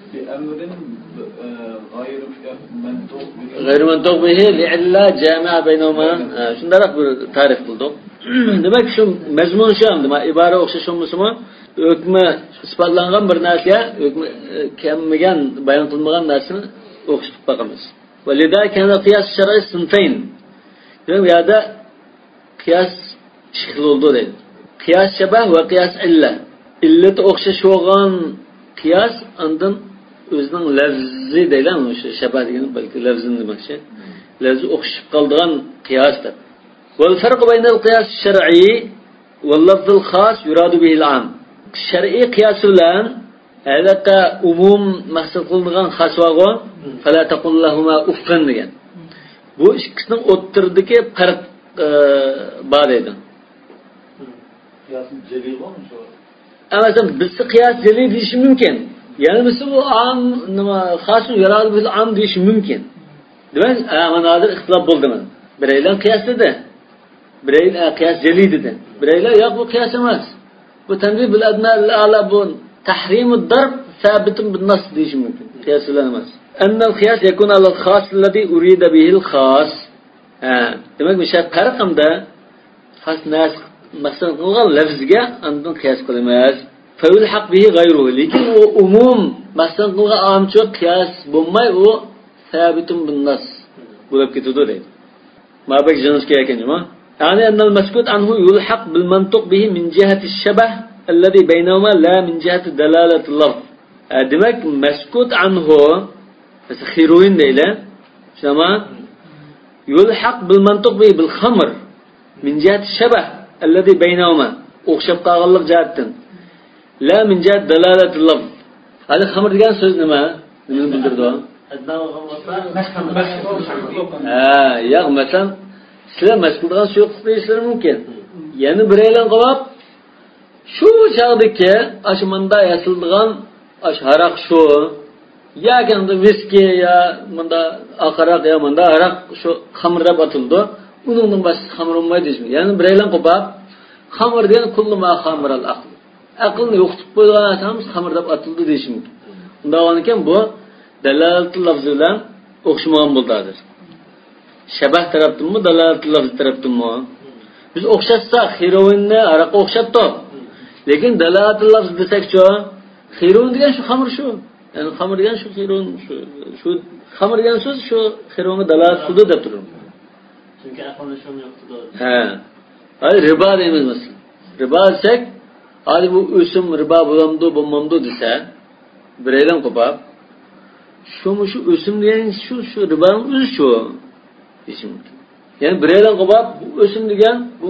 غير منطوق به لعلة جامعة بينهما شو نعرف بالتاريخ بالضبط demek şu mezmun şu anda ma ibare okşaşan musulma hükme ispatlangan bir narsa hükme kemmegan bayan kılmagan narsani okşatıp bakamız. ولذا كان قياس الشرعي صنفين. Yani ya da kıyas şekli oldu değil. Kıyas şebah ve kıyas illa. İlleti okşaş olan kıyas andın özünün lafzi değil ama şebah degen belki lafzin demek şey. Lafzi okşayıp kaldığan kıyastır. Vel farqu beynel kıyas şer'i vel lafzul khas yuradu bihil am. Şer'i kıyası bilen alaka umum maksat kılıngan khas vago fala taqul lahuma uffan degan. Bu ikkisining o'ttiridagi farq bor edi. Qiyosning jeli bormi shu? Amasan bizsi qiyos jeli deyish mumkin. Ya'ni bizsi bu am nima xasun yarad bil am deyish mumkin. Demak, manadir ixtilof bo'ldimi? Biraylar qiyos dedi. Biraylar qiyos jeli dedi. Biraylar yo'q bu qiyos emas. Bu tanbih bil adna ala bu tahrimud darb sabitun bin nas deyish mumkin. Qiyos emas. أن القياس يكون على الخاص الذي أريد به الخاص. demek bir şey farkında has nas مثلا قال لفظه عندن قياس قلماز فيلحق به غيره لكن o umum مثلا قال amço قياس bulmay o sabitun bin nas bulup gidiyor dedi. Mabek cins kayken mi? Yani أن المسكوت عنه يلحق بالمنطق به من جهة الشبه الذي بينهما لا من جهة دلالة اللفظ. demek مسكوت عنه مثل خيروين ليلة شما يلحق بالمنطق به بالخمر من جهة الشبه الذي بينهما وخشب قاغلق جهتن لا من جهة دلالة اللفظ. هذا خمر ديان söz nima bildirdi? Ya mesela sizler meşgul olan şu kısmı mümkün. Yani bireyler qolab şu çağdaki aşımında yasıldığan aşharak şu ya kendi viski ya manda akarak ya manda arak şu xamirlab atıldı. Bunun başka xamir olmaydı şimdi. Yani bireyler qolab xamir degan kullu ma xamiral aql. Aqlni yo'qitib qo'ygan narsamiz xamirlab atıldı deyishim. Unda ekan bu dalalatul lafz bilan o'xshamagan bo'ladi. Shabah tarafdanmi, dalalatul lafz tarafdanmi? Biz o'xshatsak heroinni araqqa o'xshatdi. Lekin dalalatul lafz desak-chi, heroin degan shu xamir shu. Yani xamir degan shu heroin shu xamir degan so'z shu heroinga dalolat qildi deb turibman. Chunki aqlni shuni yo'qdi. Hadi riba deymiz mesela. Riba desak, hadi bu o'sim riba bo'lamdi, bo'lmamdi desa, biraydan qopab şu o'sim degan shu ribaning o'zi shu deyishim mumkin. Yani biraydan qopab bu o'sim degan bu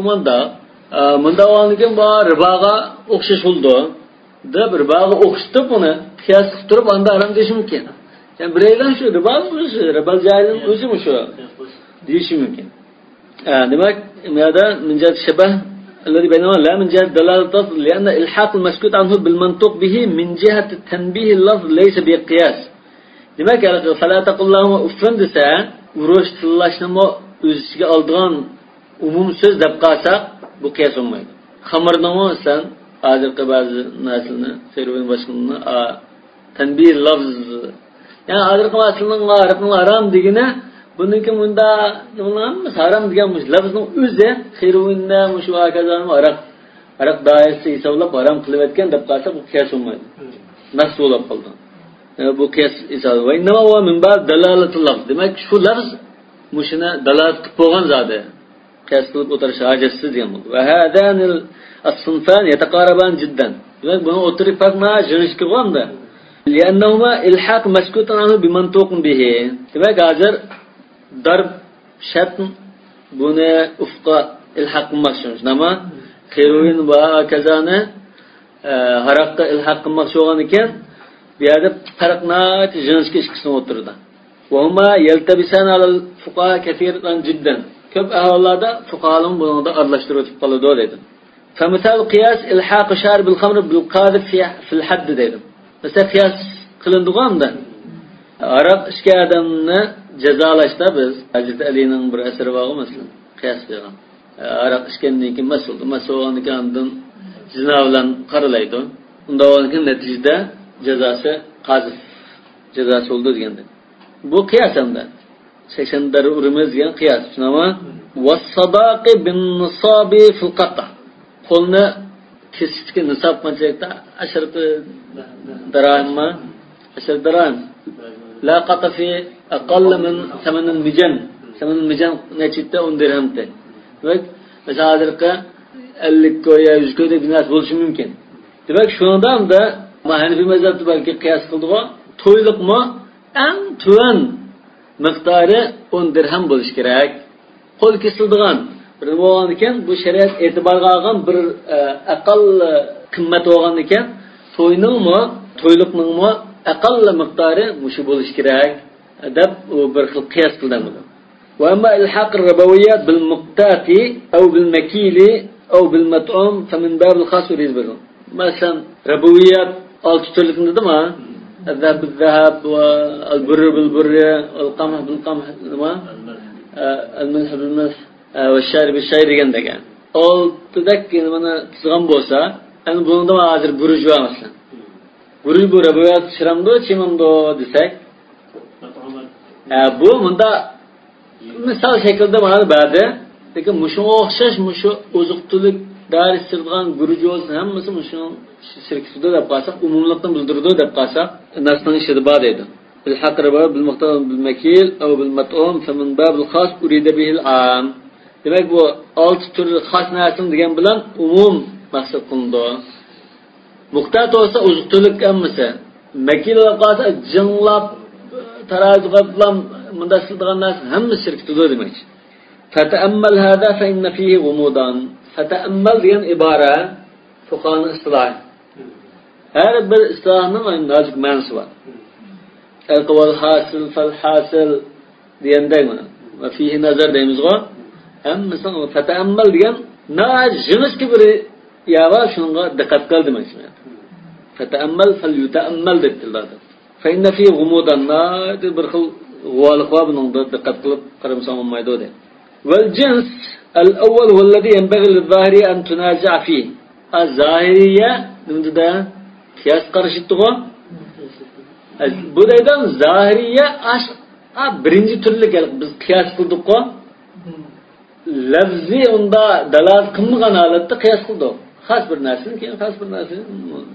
manda olgan bu ribaga o'xshash bo'ldi deb ribaga o'xshatib uni qiyos qilib turib anda aram deyishim mumkin. Yani biraydan shu ribaning o'zi, riba joyining o'zimi shu deyishim mumkin. demak nimada min jihati shabah الذي بينهما لا من جهة دلالة اللفظ لأن إلحاق المسكوت عنه بالمنطق به من جهة تنبيه اللفظ ليس بقياس. demak فلا تقل لهما أفن desa urushtirishni o'ziga oldigan umum so'z deb qalsak bu qiyos bo'lmaydi. Xamirnamo san hozirgi ba'zi naslni xeroin boshqani tanbih lafz yani hozirgi naslning arabning harom degani buniki bunda nimalarimiz harom degan lafzning o'zi xeroinda shu akazani araq doirasi hisoblab harom qilib aytgan deb qalsa bu qiyos bo'lmaydi. Nas bo'lib qoldi. Bu qiyos hisobi va nima va min ba'd dalalatul lafz. Demak shu lafz mushuna dalolat qilib qo'ygan zodi qiyos qilib o'tirish hajatsiz degan bo'ldi. Va hadanil as-sinfan yataqaraban jiddan. Demak buni o'tirib farqma jinish qilganda. Li'annahuma ilhaq maskutun anhu bimantuqin bihi. Demak hozir darb shart buni ufqa ilhaq qilmoqchimiz. Nima? Xeroin va kazani haraqqa ilhaq qilmoqchi bo'lgan ekan, bu yerda farqnat jinsga ikkisini o'tirdi. Va huma yaltabisan alal fuqaha kaseeran jiddan. Ko'p ahvollarda fuqahalar buni aralashtirib o'tib qoladi dedi. Famisal qiyas ilhaq sharb al-khamr bil qadif fi al-hadd dedi. Mesela qiyas qilindiganda araq ichgan odamni jazolashda biz Hazrat Alining bir asari bor masalan, qiyas qilgan. Araq ichgandan keyin mas'uldan keyin zina bilan qaralaydi. Unda o'lgan natijada jazosi qazif jazosi bo'ldi deganda. Bu qiyas hamda 80 dar urimiz degan qiyas. Shunama was-sadaqi bin-nisabi fil qata. Qo'lni kesishga nisob qanchalikda 10 dirham 10 dirham. La qata fi aqall min 8 mijan. 8 mijan nechita 10 dirhamda. Demak, mesela hozirgi 50 ko'ya 100 ko'ya binas bo'lishi mumkin. Demak, shundan da Hanifi mazhabida balki qiyas qildigo, to'yliqmi eng tuvan miqdori 10 dirham bo'lishi kerak. Qo'l kesildigan bir bo'lgan ekan, bu shariat e'tiborga olgan bir aqall qimmat bo'lgan ekan, to'yningmi, to'yliqningmi aqall miqdori mushi bo'lishi kerak deb bir xil qiyas qildim buni. Wa amma ilhaq ar-rabawiyat bil muqtati aw bil makili aw bil mat'um fa min bab al-khas rizbun. Masalan, rabawiyat 6 turlikni dedimi? الذهب بالذهب والبر بالبر والقمح بالقمح الملح بالملح والشعر بالشعر degan. Oltidak mana tizgan bo'lsa, endi bunda hozir guruj var masalan. Guruj bu rabiyat shiramdo, chimamdo desak, bu bunda misol shaklda mana ba'zi, lekin mushunga o'xshash mushu oziq-tulik daris sirgan guruj bo'lsa, hammasi mushu shirkatda deb qalsak, umumlikdan bildirdi deb qalsak, nasning ishida bor edi. Bil haqraba bil muqtadam bil makil aw bil mat'um fa min bab al khas urida bihi al am. Demak bu 6 tur xos narsa degan bilan umum maqsad qilindi. Muqtat bo'lsa uzuqtulik hammasi. Makil va qalsa jinglab taraziga bilan mundasildgan narsa hammasi shirkatda demak. Fata'ammal hada fa inna fihi gumudan. Fata'ammal degan ibora fuqahaning istilohi. Her bir istilohning nozik ma'nosi bor. Al-qawl hasil fal hasil degandek mana. Va fihi nazar deymizga. Hammasi fata'ammal degan jinis bir yava shunga diqqat qil demoqchi. Fata'ammal fal yuta'ammal deb tiladi. Fa inna fihi gumudan bir xil g'uvolikwa buning diqqat qilib qaramsam olmaydi dedi. Wal jins al-awwal huwa alladhi yanbaghi lil-zahiri an tunaza' fihi. Az-zahiriyya nimda qiyas qarashitdigo. Bu deydan zahiriyya birinchi turlik biz qiyas qildik-ku. Lafzi unda dalolat qilmagan holatda qiyas qildik. Xos bir narsani keyin xos bir narsani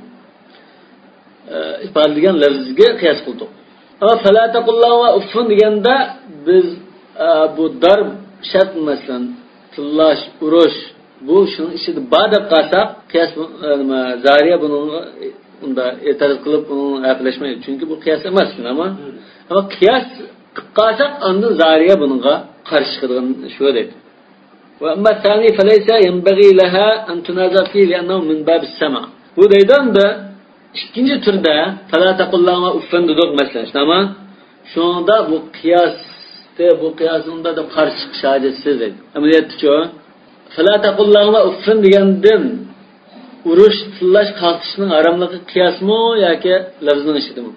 ifodalagan lafzga qiyas qildik. Ama fala taqullahu va uffun deganda biz bu darb shart masalan tillash, urush bu shunun ishida bor deb qalsak, qiyas zariya buni unda e'tiroz qilib uni aplashmaydi. Chunki bu qiyas emas, ama qiyas qalsak unda zariya bunga qarshi chiqadigan shu deydi. Wa amma thani falaysa yanbaghi laha an tunaza fi li'annahu min bab as-sama'. Bu deydan da ikkinchi turda fala taqullahu va uffan dedik masalan. Ama shunda bu qiyasında da qarshi chiqish hojasiz deydi. Amaliyotda-chi fala taqullahu va uffan degandan urush, tillash, qalqishning haramligi qiyasmi yoki lafzning ishidimi?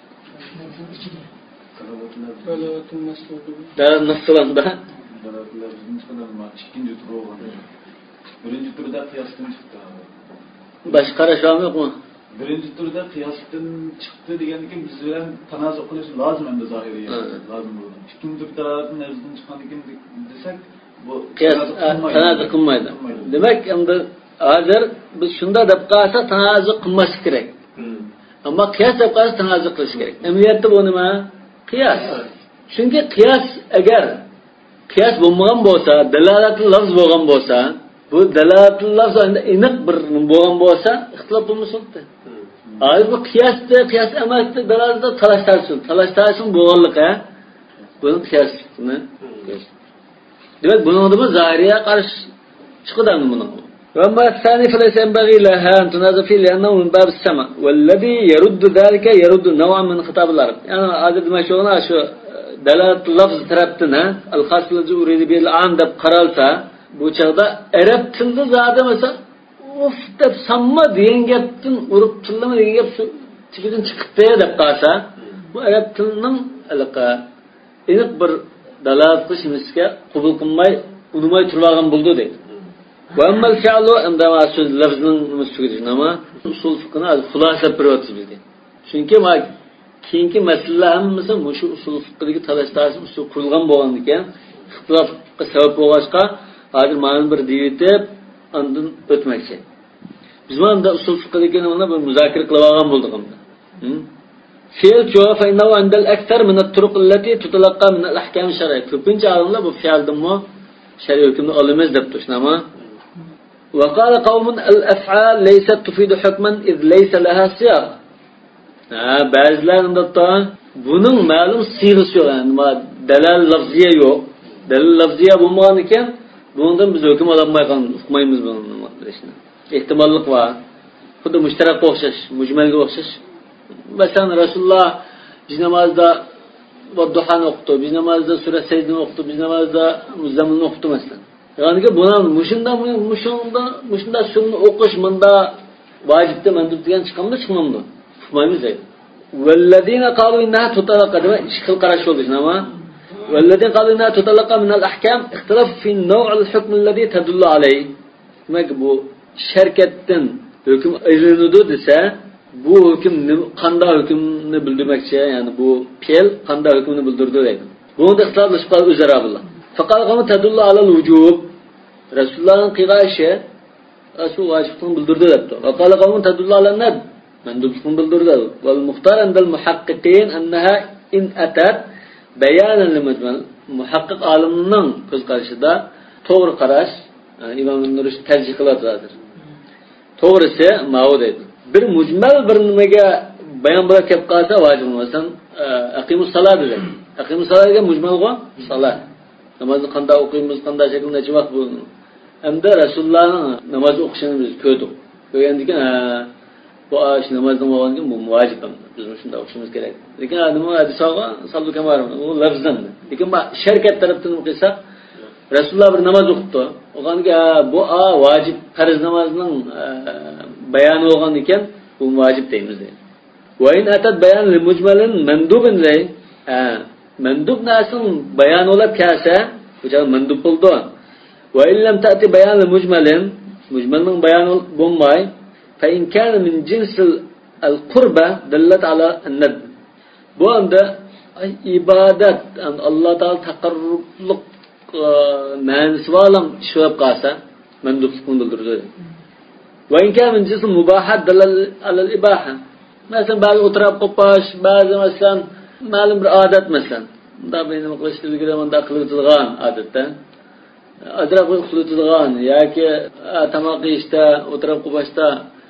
Dalavatun maslubu. Da nasılanda? İkinci tur olgan. Birinci turda qiyasdan chiqdi. Başqa qarasham yo'qmi? Birinci turda qiyasdan chiqdi degandan biz bilan tanazu qilish lozim endi zohiriy. Lozim bo'ldi. İkinci turda nazardan chiqqan ekan desak, bu qiyas tanazu qilmaydi. Demak, endi hozir biz shunda deb qalsa tanazu qilmas kerak. Ammo qiyas deb qalsa tanazu qilish kerak. Amaliyotda bu nima? Qiyas. Chunki qiyas agar qiyas bo'lmagan bo'lsa, dalolatli lafz bo'lgan bo'lsa, bu dalolatli lafz endi aniq bir bo'lgan bo'lsa, ixtilof bo'lmasdi. Hozir bu qiyas emasdi, dalolatda talashtarsin bo'lganligi, buni qiyasni. Demak, buni nima zahiriya qarshi chiqadi buni. وأما الثاني فليس ينبغي لها أن تنازع فيه لأنه من باب السمع والذي يرد ذلك يرد نوعا من خطاب العرب يعني عدد ما شغلنا شو دلالة لفظ تربتنا الخاص الذي أريد به الآن دب قرالتا bu çağda Arap tilde zaten mesela of deb samma degan gapdan urib tillama degan gap shu tipidan chiqibdi deb qalsa bu Arab tilining alaqa aniq bir dalolat qilishimizga qabul qilmay unumay turgan bo'ldi deydi. Va ammal fi'lu inda so'z lafzining mustaqilnama usul fiqhini xulosa biryapti bizga. Chunki ma keyingi masalalar hammasi shu usul fiqhidagi talashlarsiz usul qurilgan bo'lgan ekan, ixtilofga sabab bo'lg'achqa hozir ma'lum bir deyitib ondan o'tmoqchi. Biz bunda usul fiqhidagi nimani bir muzokara qilib olgan bo'ldik hamda. Fe'l javob fa innahu indal akthar min at-turuq allati tutalaqqa min al-ahkam ash-shar'iyya. Ko'pincha olimlar bu fe'ldanmi shariy hukmni olamiz deb turishadi. Wa qala qawmun al-af'al laysat tufidu hukman id laysa laha siyaq. Ba'zilar unda buning ma'lum siyg'isi yo'q, ya'ni dalal lafziya yo'q. Dalal lafziya bo'lmagan ekan bundan biz hukm olmaymiz buni bilishni. Ehtimollik var. Xuddi mushtarakqa o'xshash, mujmalga o'xshash. Masalan Rasululloh biz namozda duhani o'qitdi, biz namozda sura sajdani o'qitdi, biz namozda muzammilni o'qitdi masalan. Ya'ni buni mushunda sunni o'qish menda vojibda mandub degan chiqamdi. Uqmaymiz deydi. Vallazina qalu innaha tutalaqa dema ishqil qarash bo'ldi, nima? والذين قالوا إنها تتلقى من الأحكام اختلاف في نوع الحكم الذي تدل عليه. demek bu şirketten hüküm ayrıldı dese bu hüküm qanday hükümni bildirmekçi yani bu pel qanday hükümni bildirdi deydi. Bunu da ixtiloflashib o'zaro billah. Faqat qama tadullu ala al-wujub. Rasulullohning qilg'ishi Rasul vojibni bildirdi debdi. Faqat qama tadullu ala an-nad. Mandubni bildirdi. Wal muxtar indal muhaqqiqin annaha in atat bayanan limujmal muhaqqiq olimning ko'z qarashida to'g'ri qarash İmam Nurish tarjih qilyaptilar. To'g'risi ma'u deydi. Bir mujmal bir nimaga bayon bo'lib kelib qolsa vojib bo'lmasan aqimus salat dedi. Aqimus salatga mujmalga salat. Namozni qanday o'qiymiz, qanday shaklda necha vaqt bu. Hamda Rasulullohning namoz o'qishini biz ko'rdik. Ko'rgandik bu ish namozdan bo'lgan bu vojib. Biz shunda o'qishimiz kerak. Lekin nima hadisoga sallu kamar u lafzdan. Lekin bu sharkat tarafdan o'qisa Rasululloh bir namoz o'qitdi. O'qanga bu vojib farz namozning bayoni bo'lgan ekan, bu vojib deymiz deydi. Va in atat bayan li mujmalin mandubin lay. Mandub nasin bayon olib kelsa, bu joy mandub bo'ldi. Va in lam ta'ti bayan li mujmalin, mujmalning bayoni bo'lmay, fa in kana min jinsil al-qurba dallat ala an-nad. Bu anda ibadat Allah Taala taqarrublik ma'nisi bilan ishib qolsa mandublikni bildiradi. Va in kana min jism mubahat dalal ala al-ibaha. Masalan ba'zi o'tirib qo'pash, ba'zi masalan ma'lum bir odat masalan. Bunda buni qilishligida bunda qilinadigan odatda. Adrab qilinadigan yoki tamoq yeyishda, o'tirib qo'pashda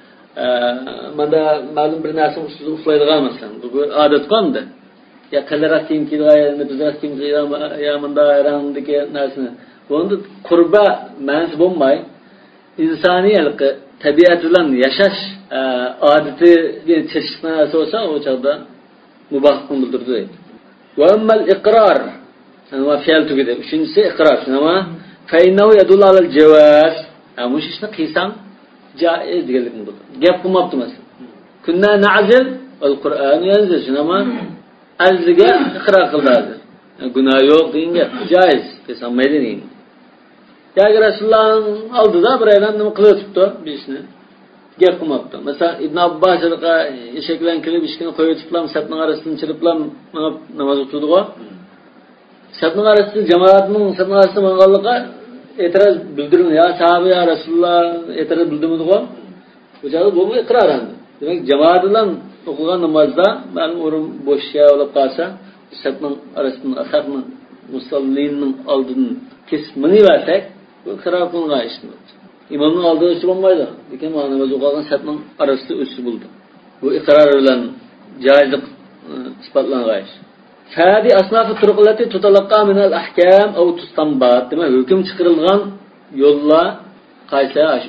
bunda ma'lum bir narsa ustida uxlaydigan masalan. Bu odat qonda. Ya kallara kim kidaya meduzas kim ya manda rangdagi narsani bunda qurba ma'nosi bo'lmay insoniylik tabiat bilan yashash odati teshishni asosan o chog'da mubah bildirdi. Va ammal iqror va fe'l tugidi. Uchinchisi iqror. Nima? Fa innahu yadullu ala al-jawaz. Mush ishni qilsam joiz deganlikni bildirdi. Gap qilmabdi masalan. Kunna na'zil al-Qur'on yanzil. Nima? Azliga iqror qiladi. Gunoh yo'q degan joiz. Qilsam mayli degan. Yoki Rasulullohning oldida bir aylan nima qilib turibdi bu ishni. Gap qilmabdi. Masalan Ibn Abbos eshaklan kirib ishkini qo'yib tutlam, satning arasidan chiriblam namoz o'qiydi-ku. Satning arasida jamoatning satning arasida manganligiga e'tiroz bildirin ya sahabe ya Rasululloh e'tiroz bildirmadi-ku. Bu joyda bu iqror endi. Demak jamoat bilan o'qigan namozda ma'lum o'rin bo'sh bo'lib qolsa, satning arasidan ashabning musallinning oldidan kesib miniversak, bu iqror qilingan ish. İmamın aldığı üstü olmaydı. Lekin namoz o'qigan satning arasida üstü bo'ldi. Bu iqror bilan joizlik isbotlangan ish. Fadi asnaf turuqlati tutalaqqa min al-ahkam aw tustanbat. Demak, hukm chiqarilgan yo'llar qaysi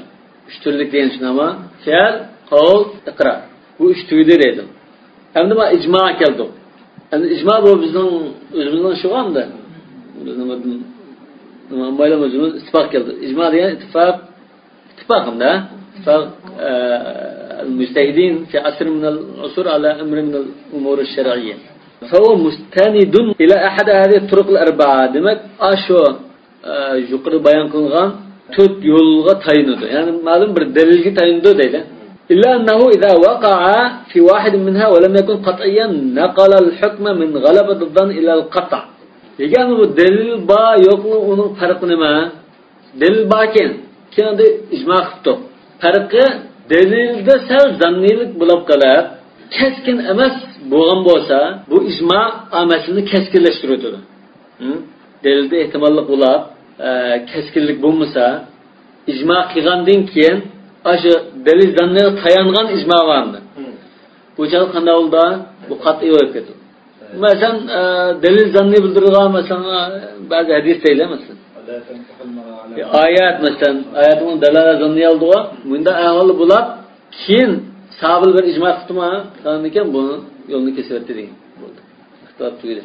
Üç türlük deyin şuna ama. Fe'l, kavl, ikrar. Bu üç türlü dedim. Hem de bana icma geldi. Yani icma bu bizim özümüzden şu var mı da? Bizim Maylam özümüz ittifak geldi. İcma diyen ittifakım da. İttifak müstehidin fi asr minel usur ala emri minel umur şer'iyye. فهو مستند إلى أحد هذه الطرق الأربعة. Demek aşo yukarı bayan kılgan tut yolga tayınıdı. Yani malum bir delilgi tayınıdı değil. إلا أنه إذا وقع في واحد منها ولم يكن قطعيا نقل الحكم من غلبة الظن إلى القطع. Yani bu delil ba yok mu onun farkı ne mi? Delil ba ken adı icma kıptı. Farkı delilde sel zannilik bulup kalar. Keskin emas boğan bolsa bu icma ameslini keskinleştiriyordu. Delilde ihtimallik bulup keskinlik bulmasa icma kılgandın keyin aşı delil zanniye tayangan icma vardı. Bu çal qanday oldu? Bu qat'iy bo'lib ketdi. Mesela delil zanni bildirgan mesela bazı hadis deylemezsin. Ayet mesela ayetinin delala zanni oldu. Bunda ahval bulab keyin sabil bir icma qıtma qandikan bunu yolunu kesibdi deyin. Bo'ldi. Xitob tugadi.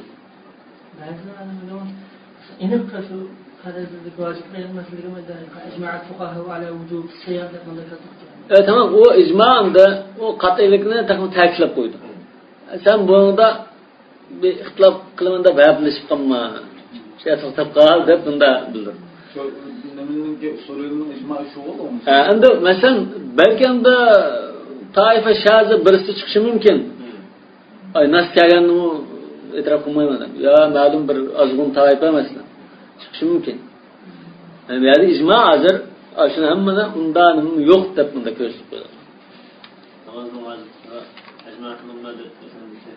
İnip kaşı kaderdeki vacip kıyılmasıyla icmaat fukaha ala vücub siyade mandakatı. Tamam o icmaında o qat'iylikni ta'kidlab qo'ydi. Sen bunda bir ixtilof qilmanda bayablashib qolma. Şey to'xtab qol deb bunda bildir. Shu nimaning usulning ijmo shu bo'lmi? Endi masalan balki unda toifa shazi birisi chiqishi mumkin. Ay nas kelganni e'tirof qilmayman. Ya ma'lum bir ozg'un toifa masalan chiqishi mumkin. Yani icma hazır aşın hemmine undan yok deb bunda ko'rsatib qo'yadi. Namazning vojibini ijmo qilinmadi desangiz.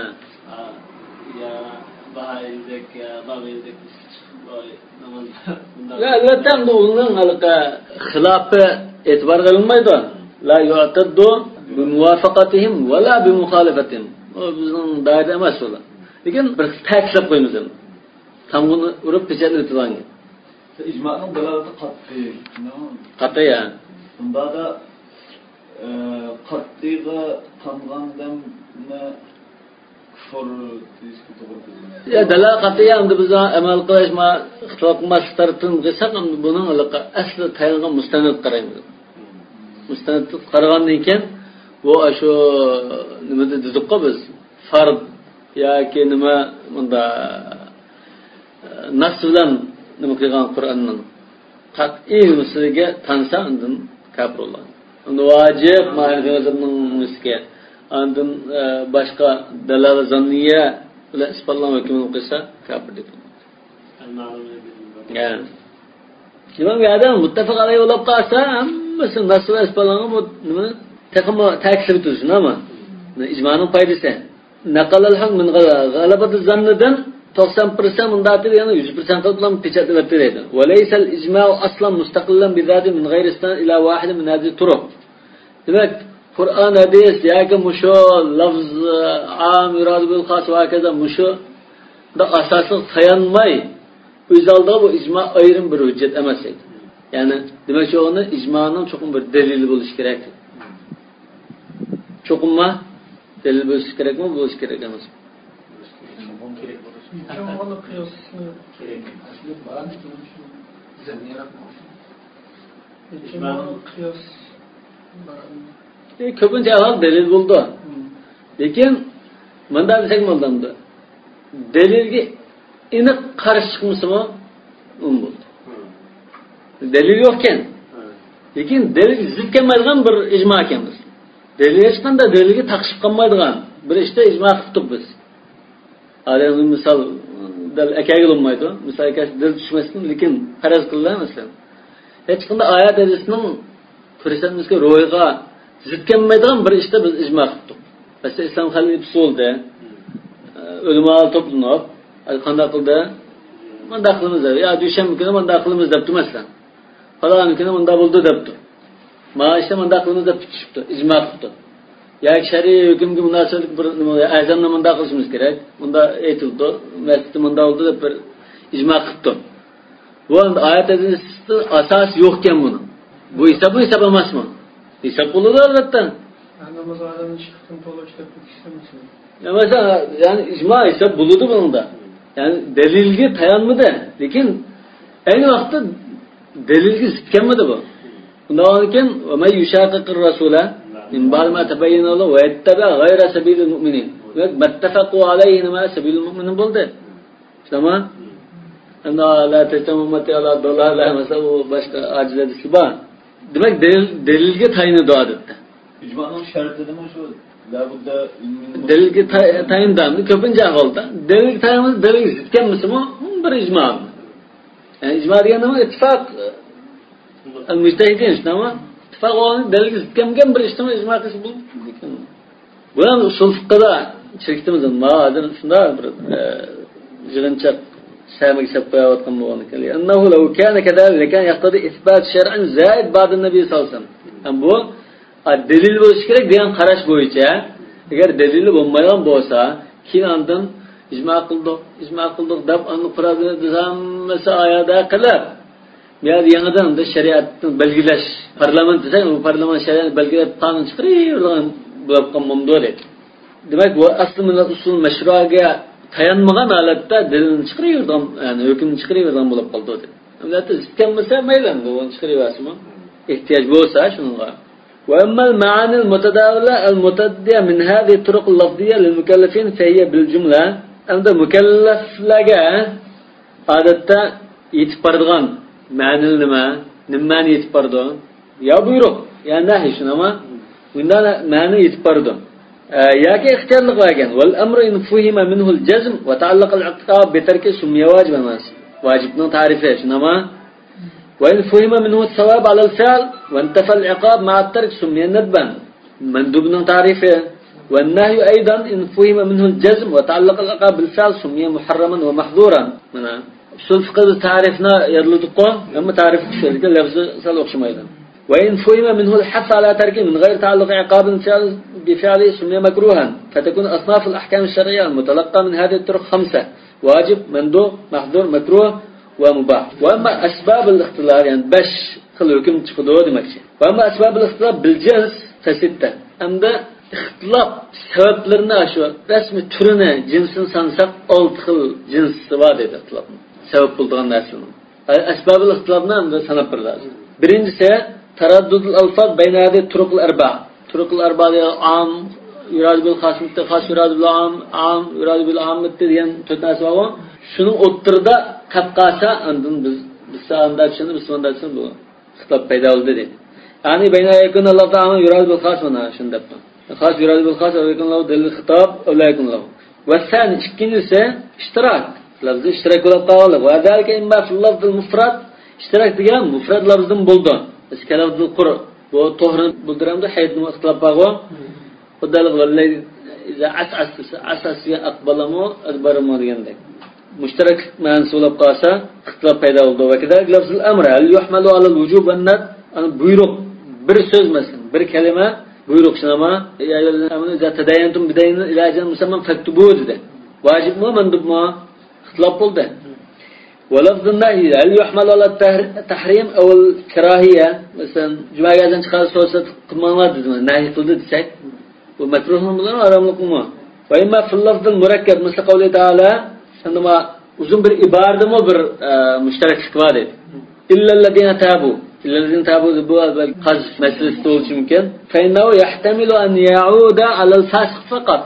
Ya bahayildek ya babildek namazda. Ya albatta bu uning halqa xilofi e'tibor qilinmaydi. La yu'taddu bi muvafaqatihim va la bi muxalifatihim. O bizning dairada emas ular. Lekin bir ta'kidlab qo'yamiz endi. Tam buni urib pechatlab o'tibanga. İcmanın dalaleti qat'iy. Qat'iy ya. Bunda da qat'iyga tanğandamni kufr deyishga to'g'ri keladi. Ya dalal qat'iy endi biz amal qilish ma ixtilof mastartin qilsak buning asli tayingan mustanad qaraymiz. Mustanad qaragandan keyin bu shu nima dedik biz fard yoki nima bunda nas bilan nima qilgan Qur'onning qat'iy misliga tansa undan kafir bo'ladi. Uni vojib ma'rifatning misliga undan boshqa dalal zanniya bilan isbotlangan hukmini qilsa kafir deb. Yani. Nima bu adam muttafaq alayhi bo'lib qolsa, hammasi nas bilan isbotlangan bu nima ta'kid tursin ama ijmoning foydasi. Naqalal haq min g'alabati zannidan 90% mundati yani 100% qilib pechat vertiradi. Va laysal ijma'u aslan mustaqillan bi zati min g'ayri istan ila wahid min hadhihi turuq. Demak, Qur'on hadis yoki musho lafz am irad bil khas va kaza musho da asosli tayanmay o'z oldiga bu ijmo ayrim bir hujjat emas edi. Ya'ni demak uni ijmoning cho'qim bir dalili bo'lishi kerak. Cho'qimma dalil bo'lishi kerakmi, bo'lishi kerak emas. Çoğunluk kıyas. Çoğunluk kıyas. Ko'pincha ahol dalil bo'ldi. Lekin menda desak bo'ldimdi. Dalilga aniq qarshi chiqmasmi? Bo'ldi. Dalil yo'q ekan. Lekin dalil zid kelmaydigan bir ijmo ekanmiz. Dalil hech qanday dalilga taqishib qolmaydigan bir ishda ijmo qildik biz. Hali misal dal akaga bo'lmaydi. Misal akasi dil tushmasdan, lekin faraz qilgan masalan. Hech qanday oyat hadisning ko'rsatimizga ro'yga zid kelmaydigan bir ishda biz ijmo qildik. Masalan, islom xalqi usulda ulamo to'planib, qanday qildi? Manda qilamiz deb. Ya dushanba kuni manda qilamiz deb masalan. Falon kuni manda bo'ldi debdi. Mana manda qilamiz deb chiqibdi, ijmo qildi. Yani şer'i hükümge münasebetlik bir azamla manda qilishimiz kerak. Bunda aytildi, masjidda manda oldu deb bir ijmo qildi. Bu oyat hadisda asos yo'q ekan buni. Bu hesap emasmi? Hesap bo'ladi albatta. Namaz adamın çıktığın tola kitap istemesin. Ya mesela yani icma hesap bulundu bunda. Yani delilge tayanmadı. Lekin aynı vakti delilge zitkenmedi bu. Bundan iken وَمَنْ يُشَاقِقِ الرَّسُولَ مِنْ بَعْدِ مَا تَبَيَّنَ لَهُ وَيَتَّبِعْ غَيْرَ سَبِيلِ الْمُؤْمِنِينَ وَاتَّفَقُوا عَلَيْهِ مَا سَبِيلُ الْمُؤْمِنِينَ bo'ldi. Tamam? Ana la tetamumati ala dolarlar mesela o başka aciz hadisi var. Demek delilge tayini doğadıttı. İcmanın şartı değil mi şu? Labudda Delilge tayin damlı köpünce oldu. Delilge tayinimiz delilge zitken misin o? Bir icma. Yani icma diyen ama ittifak müstehidin işte ama ittifak olan delilge zitken bir işlemi icma kısmı bu. Bu yani usul fıkhada çektiğimizin mağadır şunda bir jığınçak سامي سبّا وطن وانكلي أنه لو كان كذلك كان يقتضي إثبات شرع زائد بعد النبي صلى الله عليه وسلم. أم bu delil bo'lishkerak degan qarash bo'yicha agar dalili bo'lmagan bo'lsa keyin andin ijmo qildik deb uni quradi desamasa oyada qilib bu yangidan shariatni belgilash parlament desa u parlament shariatni belgilab qonun chiqaradigan bo'lib qolmamdi deydi. Demak bu asli millat usul mashruaga tayanmagan holatda dalilni chiqaravergan, ya'ni hukmni chiqaravergan bo'lib qoldi dedi. Albatta zikkanmasa maylanadi, uni chiqaraverasizmi? Ehtiyoj bo'lsa shunga. Wa amma al-ma'ani al-mutadawila al-mutaddiya min hadhihi turuq al-lafziyya lil-mukallafin fa hiya bil-jumla. Anda mukallaflarga odatda yetib boradigan ma'ni nimani yetib bordi? Ya buyruq, ya nahy shunami? Bundan ma'ni yetib bordi. ياكي اختيار لغواجن والأمر إن فهم منه الجزم وتعلق العقاب بترك سمية واجبا واجبنا تعرفه شنما وإن فهم منه الثواب على الفعل وانتفى العقاب مع الترك سمية ندبا مندوبنا تعرفه والنهي أيضا إن فهم منه الجزم وتعلق العقاب بالفعل سمية محرما ومحظورا سلف قد تعرفنا يدلتقه أما تعرف الشركة لفظ سلوك شمايدا وإن فهم منه الحث على تركه من غير تعلق عقاب بفعله سمي مكروها فتكون أصناف الأحكام الشرعية المتلقى من هذه الطرق 5 واجب مندوب محظور مكروه ومباح. وأما أسباب الاختلاف يعني باش خلوكم تفضلوا دمكشي. وأما أسباب الاختلاف بالجنس فستة. أما اختلاف سبب لنا شو رسم ترنا جنس سانسق 6 خل جنس سواد اختلاف سبب بلدان ناسل. أسباب الاختلافنا أما سنب برلازم. birincisi تردد الألفاظ بين هذه الطرق الأربعة. طرق الأربعة عام يراد بالخاص خاص يراد بالعام عام يراد بالعام diyen tütnası var. Şunun oturda kapkasa andın biz sağında şunu biz sonda şunu bu kitap payda oldu dedi. Yani beyne yakın Allah'ta ama yurad bil khas bana şunu da. Khas yurad bil khas ve yakın Allah delil hitap öyle yakın Allah. Ve sen ikincisi iştirak. Lafzı iştirak olup dağılır. Ve zalike imma fil lafzil mufrad. İştirak diyen mufrad lafzın buldu. Eski lafzıl kur. Bu tohrun bulduramda haydın ihtilaf bağı. O dalil vallahi iza asasiye akbalamu adbaramu diyende. Müşterek manası olup qalsa ihtilaf payda oldu. Ve kedalik lafzıl emre el yuhmalu alal vücub ve nad buyruk bir söz mesela bir kelime buyruk şunama ya ayyuhellezine iza tadayantum bidaynin ila ajalin musamman faktubu dedi. Vacib mi mandub mu? İhtilaf oldu. ولفظ النهي هل يحمل على التحريم أو الكراهية مثلا جماعة جالسين خالص صوصة قمامات نهي قلت دسك ومكروه من الله ولا ملكمه وإما في اللفظ المركب مثل قوله تعالى عندما uzun bir ibarede mi bir müştereklik var dedi. İlla الذين تابوا bu kaz meselesi olduğu mümkün. فإنه يحتمل أن يعود على الفاسق فقط.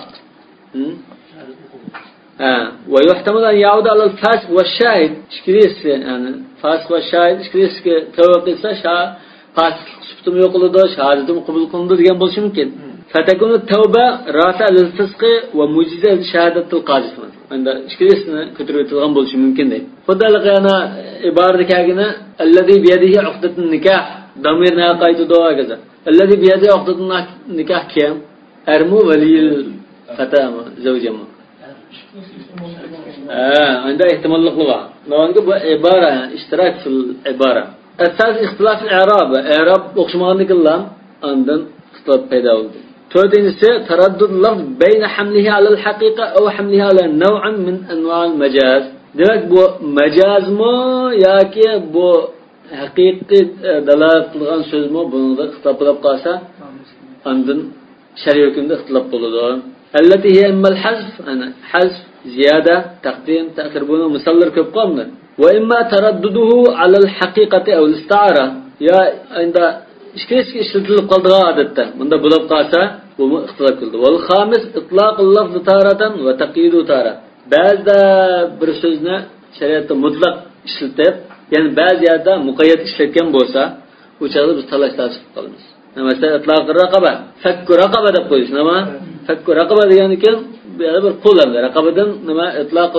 ويحتمل أن يعود على الفاسق والشاهد إشكريس يعني فاسق والشاهد إشكريس كتوقيسا فاسق سبتم يقولده شهادتم قبول قلنده diyen buluşu mümkün. فتكون التوبة رافع للفسق ومجيزة لشهادة القاذف. عند إشكريسنا كترويتلغان buluşu mümkün değil. فدالك أنا عبارة كأجنا الذي بيده عقدة النكاح ضميرنا قايد دوا كذا. الذي بيده عقدة النكاح كم؟ أرمو ولي الفتاة زوجة ما. عنده احتمال لغة. نوانك بعبارة اشتراك في العبارة. الثالث اختلاف الإعراب. إعراب وقشمانك الله عندن اختلاف پیدا oldu. Dördüncüsü teraddud lafz beyne hamlihi alel hakika ev hamlihi ala nev'an min enva'l mecaz. Demek bu mecaz mı ya ki bu haqiqiy dalolat qilgan so'zmi bunda ixtilof bo'lib qolsa ondan shariy hukmda ixtilof bo'ladi. Allati hiya immal hazf, ana hazf, ziyada, taqdim, ta'khir buni misollar ko'p qoldi. Va imma taradduduhu ala al-haqiqati aw al-ista'ara. Ya endi ikki ishlatilib qoldigan odatda bunda bo'lib qolsa bu ixtilof qildi. Wal khamis itlaqul lafz taratan va taqyidu tarat. Ba'zida bir so'zni shariatda mutlaq ishlatib, ya'ni ba'zi yerda muqayyad ishlatgan bo'lsa, u chog'da biz talash-tashib qolamiz. Masalan, itlaq raqaba, fakku raqaba deb qo'yish. Nima? Fakku raqaba degan ekan, bu yerda bir qo'l ham raqabadan nima itlaq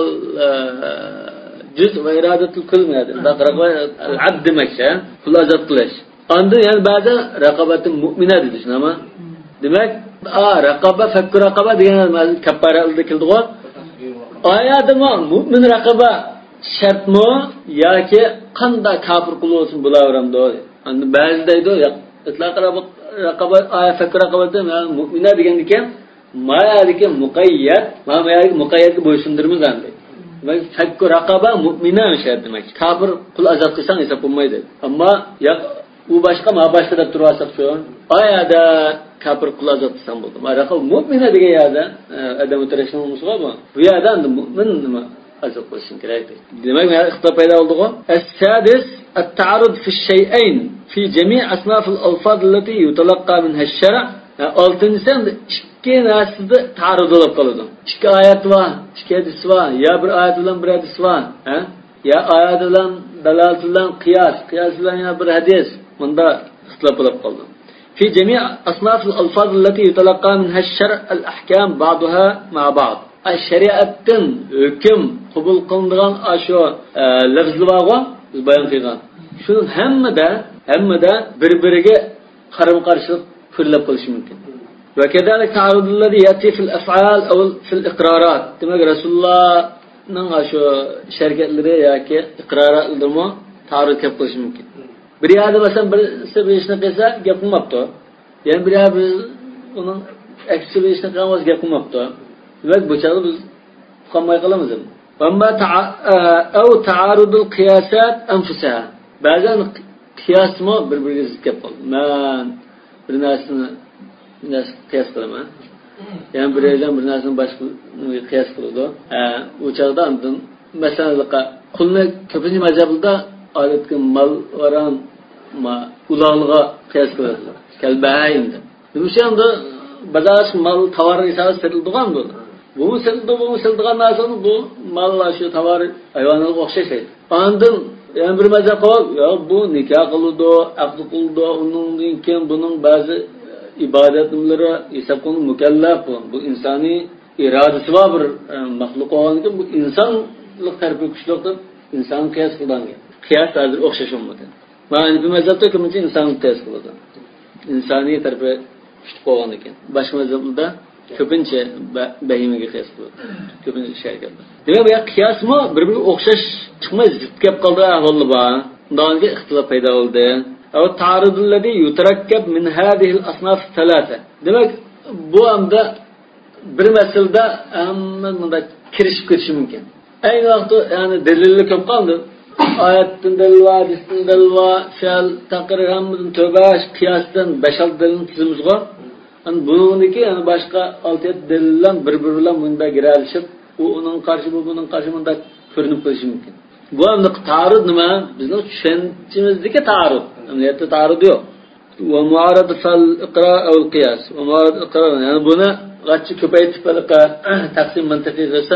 juz va iradatul kull deydi. Itlaq raqaba al-abd demakcha, qul azat qilish. Anda yani ba'zi raqabatul mu'mina dedi. Nima? Demak, raqaba fakku raqaba degan kaffaralarda keldi-ku. Oyatimi mu'min raqaba shartmi yoki qanday kafir qul bo'lsin bo'laveramdi? Endi ba'zi deydi, itlaq raqaba fakku raqabada mu'mina degan ekan, mayadiki muqayyad, mayadiki muqayyadga bo'ysundirmiz endi. Demak, fakku raqaba mu'mina shart demak. Kafir qul azat qilsang hisob bo'lmaydi. Ammo yo'q u boshqa ma boshqa deb turasaqchi. Oyada kafir qul azat qilsam bo'ldi. Raqaba mu'mina degan yerda adam o'tirishning musuga bu. Bu yerda mu'min nima azat qilsin kerak. Demak, mana ixtilof paydo bo'ldi-ku. As-sadis at-ta'arud fi ash-shay'ain fi jami' asnaf al-alfaz allati yutalaqqa minha ash-shar'. Oltinchisi ikki narsada ta'arud bo'lib qoladi. Ikki oyat bor, ikki hadis bor, ya bir oyat bilan bir hadis bor, ya oyat bilan dalolat bilan qiyos bilan yana bir hadis. Bunda ixtilof bo'lib qoldi. في جميع أصناف الألفاظ التي يتلقى منها الشرع الأحكام بعضها مع بعض. الشريعة حكم قبول قلندغان أشو لفظ لواغا بيان قيغان. شنو هم ده بربرگه قرم قرشلق كلب قلش ممكن. وكذلك تعارض الذي يأتي في الأفعال أو في الإقرارات. تمام رسول الله نعم أشو شركة لري ياكي إقرارات لدرما تعارض كيف قلش ممكن. Bir yerde mesela bir işine kıysa yapılmaptı. Yani bir yerde onun eksi bir işine kıyamaz yapılmaptı. Demek bu çağda biz kalmaya kalamazız. Ama ta'arudul kıyasat enfusaha. Bazen kıyas mı birbirine zıt yapalım. Ben bir narsını kıyas kılamam. Yani bir narsını başka kıyas kılıyordu. Bu çağda anladın. Mesela kuluna köpüncü mezhebinde adetki mal varan ulalga kıyas kılıyorlar. Kelbahayimde. Bu şey anda bazar mal tavarın hesabı setildiğen bu. Bu setildiğen nasıl bu mal şu tavar hayvanlık okşayışaydı. Andın yani bir mezhep var ya bu nikah kıldı, akd kıldı, onun dinken bunun bazı ibadetleri hesap konu mükellef bu insani iradesi var bir mahluk olan ki bu insanlık terbiye güçlüktür. İnsan kıyas kıldan ki. Kıyas hazır okşaş olmadı. Yani bir mezhepte kimince insanlık kıyas kıldı. İnsani terbiye güçlük olan ki. Başka mezhepte köpünce behimege kıyas kıldı. Köpünce şey geldi. Demek ya kıyas mı birbirine okşaş çıkmaz zıt kep kaldı ahvallı ba. Daha önce ihtilaf payda oldu. Ama ta'arudulladhi yutarakkab min hadihil asnaf thalâthe. Demek bu anda bir meselede bunda kirişip mümkün. Aynı vakti yani delillik yok kaldı. Ayetten delil var, hadisten delil var, feal, takrir, hamdın, tövbe, kıyastan 5-6 delilin tizimiz var. Yani bununki yani başka 6-7 delillen birbiriyle bunda girerleşip, onun karşı bu, bunun karşı bunda görünüp koyuşu mümkün. Bu anda taarrud nima? Bizning tushunchamizdagi taarrud. Amaliyotda taarrud yo'q. Va muarad fal iqra aw al qiyas. Va muarad iqra yani buni g'achchi ko'paytib taqsim mantiqiy qilsa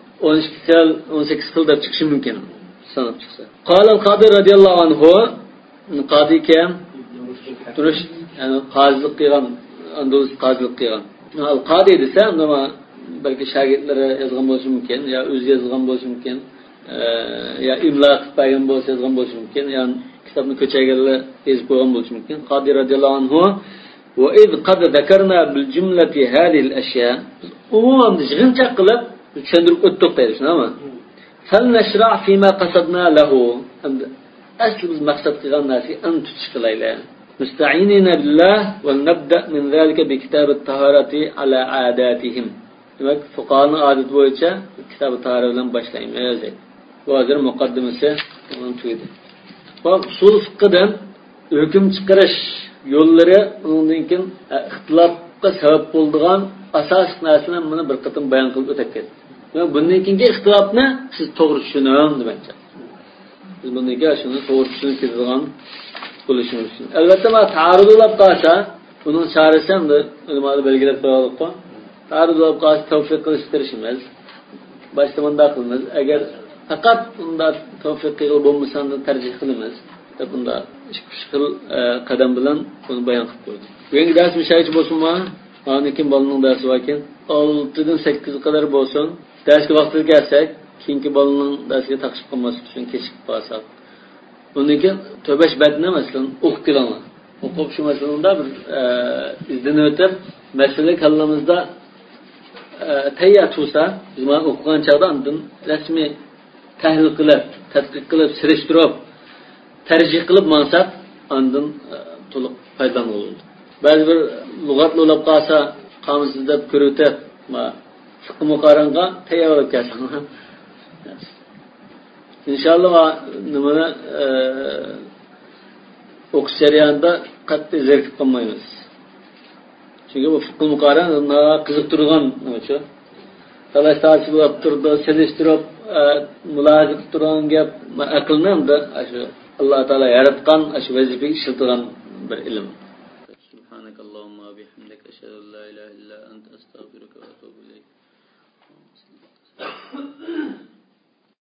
18 xil deb chiqishi mumkin. Sanab chiqsa. Qala al-Qadi radhiyallohu anhu, Qadi kim? Turish, yani qozilik qilgan, Andalus qozilik qilgan. Al-Qadi desa, nima balki shogirdlari yozgan bo'lishi mumkin, yo o'zi yozgan bo'lishi mumkin. Ya imla qilib qo'ygan bo'lsa yozgan bo'lishi mumkin, ya'ni kitobni ko'chaganlar yozib qo'ygan bo'lishi mumkin. Qadi radhiyallohu anhu va id qad zakarna bil jumlati hadhihi al-ashya. Umuman yig'incha qilib tushuntirib o'tdik deydi, shunami? Fal nashra' fima qasadna lahu. Asl biz maqsad qilgan narsa an tutish qilaylik. Musta'inina billah va nabda min zalika bi kitab at-taharati ala adatihim. Demek fuqahanın adet bo'yicha kitab-ı tahara bilan boshlaymiz. Bu hozir muqaddimasi onun tuydi. Bak usul fıkıdan hüküm çıkarış yolları bundan keyin ixtilofga sabab bo'ladigan asosiy narsalarni mana bir qatim bayon qilib o'tib ketdi. Bundan keyingi ixtilofni siz to'g'ri tushuning demoqchi. Biz bundan keyin shuni to'g'ri tushunib ketadigan bo'lishimiz uchun. Albatta, ma ta'arudlab qolsa, buning chorasi ham ulamoni belgilab qo'ydik. Ta'arudlab qolsa tavfiq qilish tirishimiz. Boshqa bunday qilamiz. Agar faqat unda tavfiq qilib bo'lmasa, tarjih qilamiz. Bunda xil qadam bilan buni bayon qilib qo'ydik. Bugungi dars mishayichi bo'lsinmi? Mana kim bolaning darsi bor ekan. 6 dan 8 qadar bo'lsin. Darsga vaqtida kelsak, keyingi bolaning darsiga taqishib qolmaslik uchun kechikib qolsak. Bundan keyin to'bash batni masalan o'qib kelamiz. O'qib shu masalada bir izdan o'tib, masala kallamizda tayyor bo'lsa, biz mana o'qigan chog'da undan rasmiy tahlil qilib, tadqiq qilib, surishtirib tarjih qilib mansab ondan to'liq foydalanib bo'ldi. Ba'zi bir lug'atni o'ylab qolsa, qamsiz deb ko'rib, ma fiqh muqarranga tayyorlab kelsin. Inshaalloh nimani o'qish jarayonida qattiq zerikib qolmaymiz. Chunki bu fiqh muqarranga qiziqtirgan nima-chi? Talash ta'sir bo'lib turdi, selishtirib, mulohaza qilib turgan gap aqlni hamda shu Allah Teala yaratgan aşı vazifeyi işletilen bir ilim. Subhanakallahumma bihamdik eşhedü en la ilahe illa ente estağfiruke ve etûbü ileyk.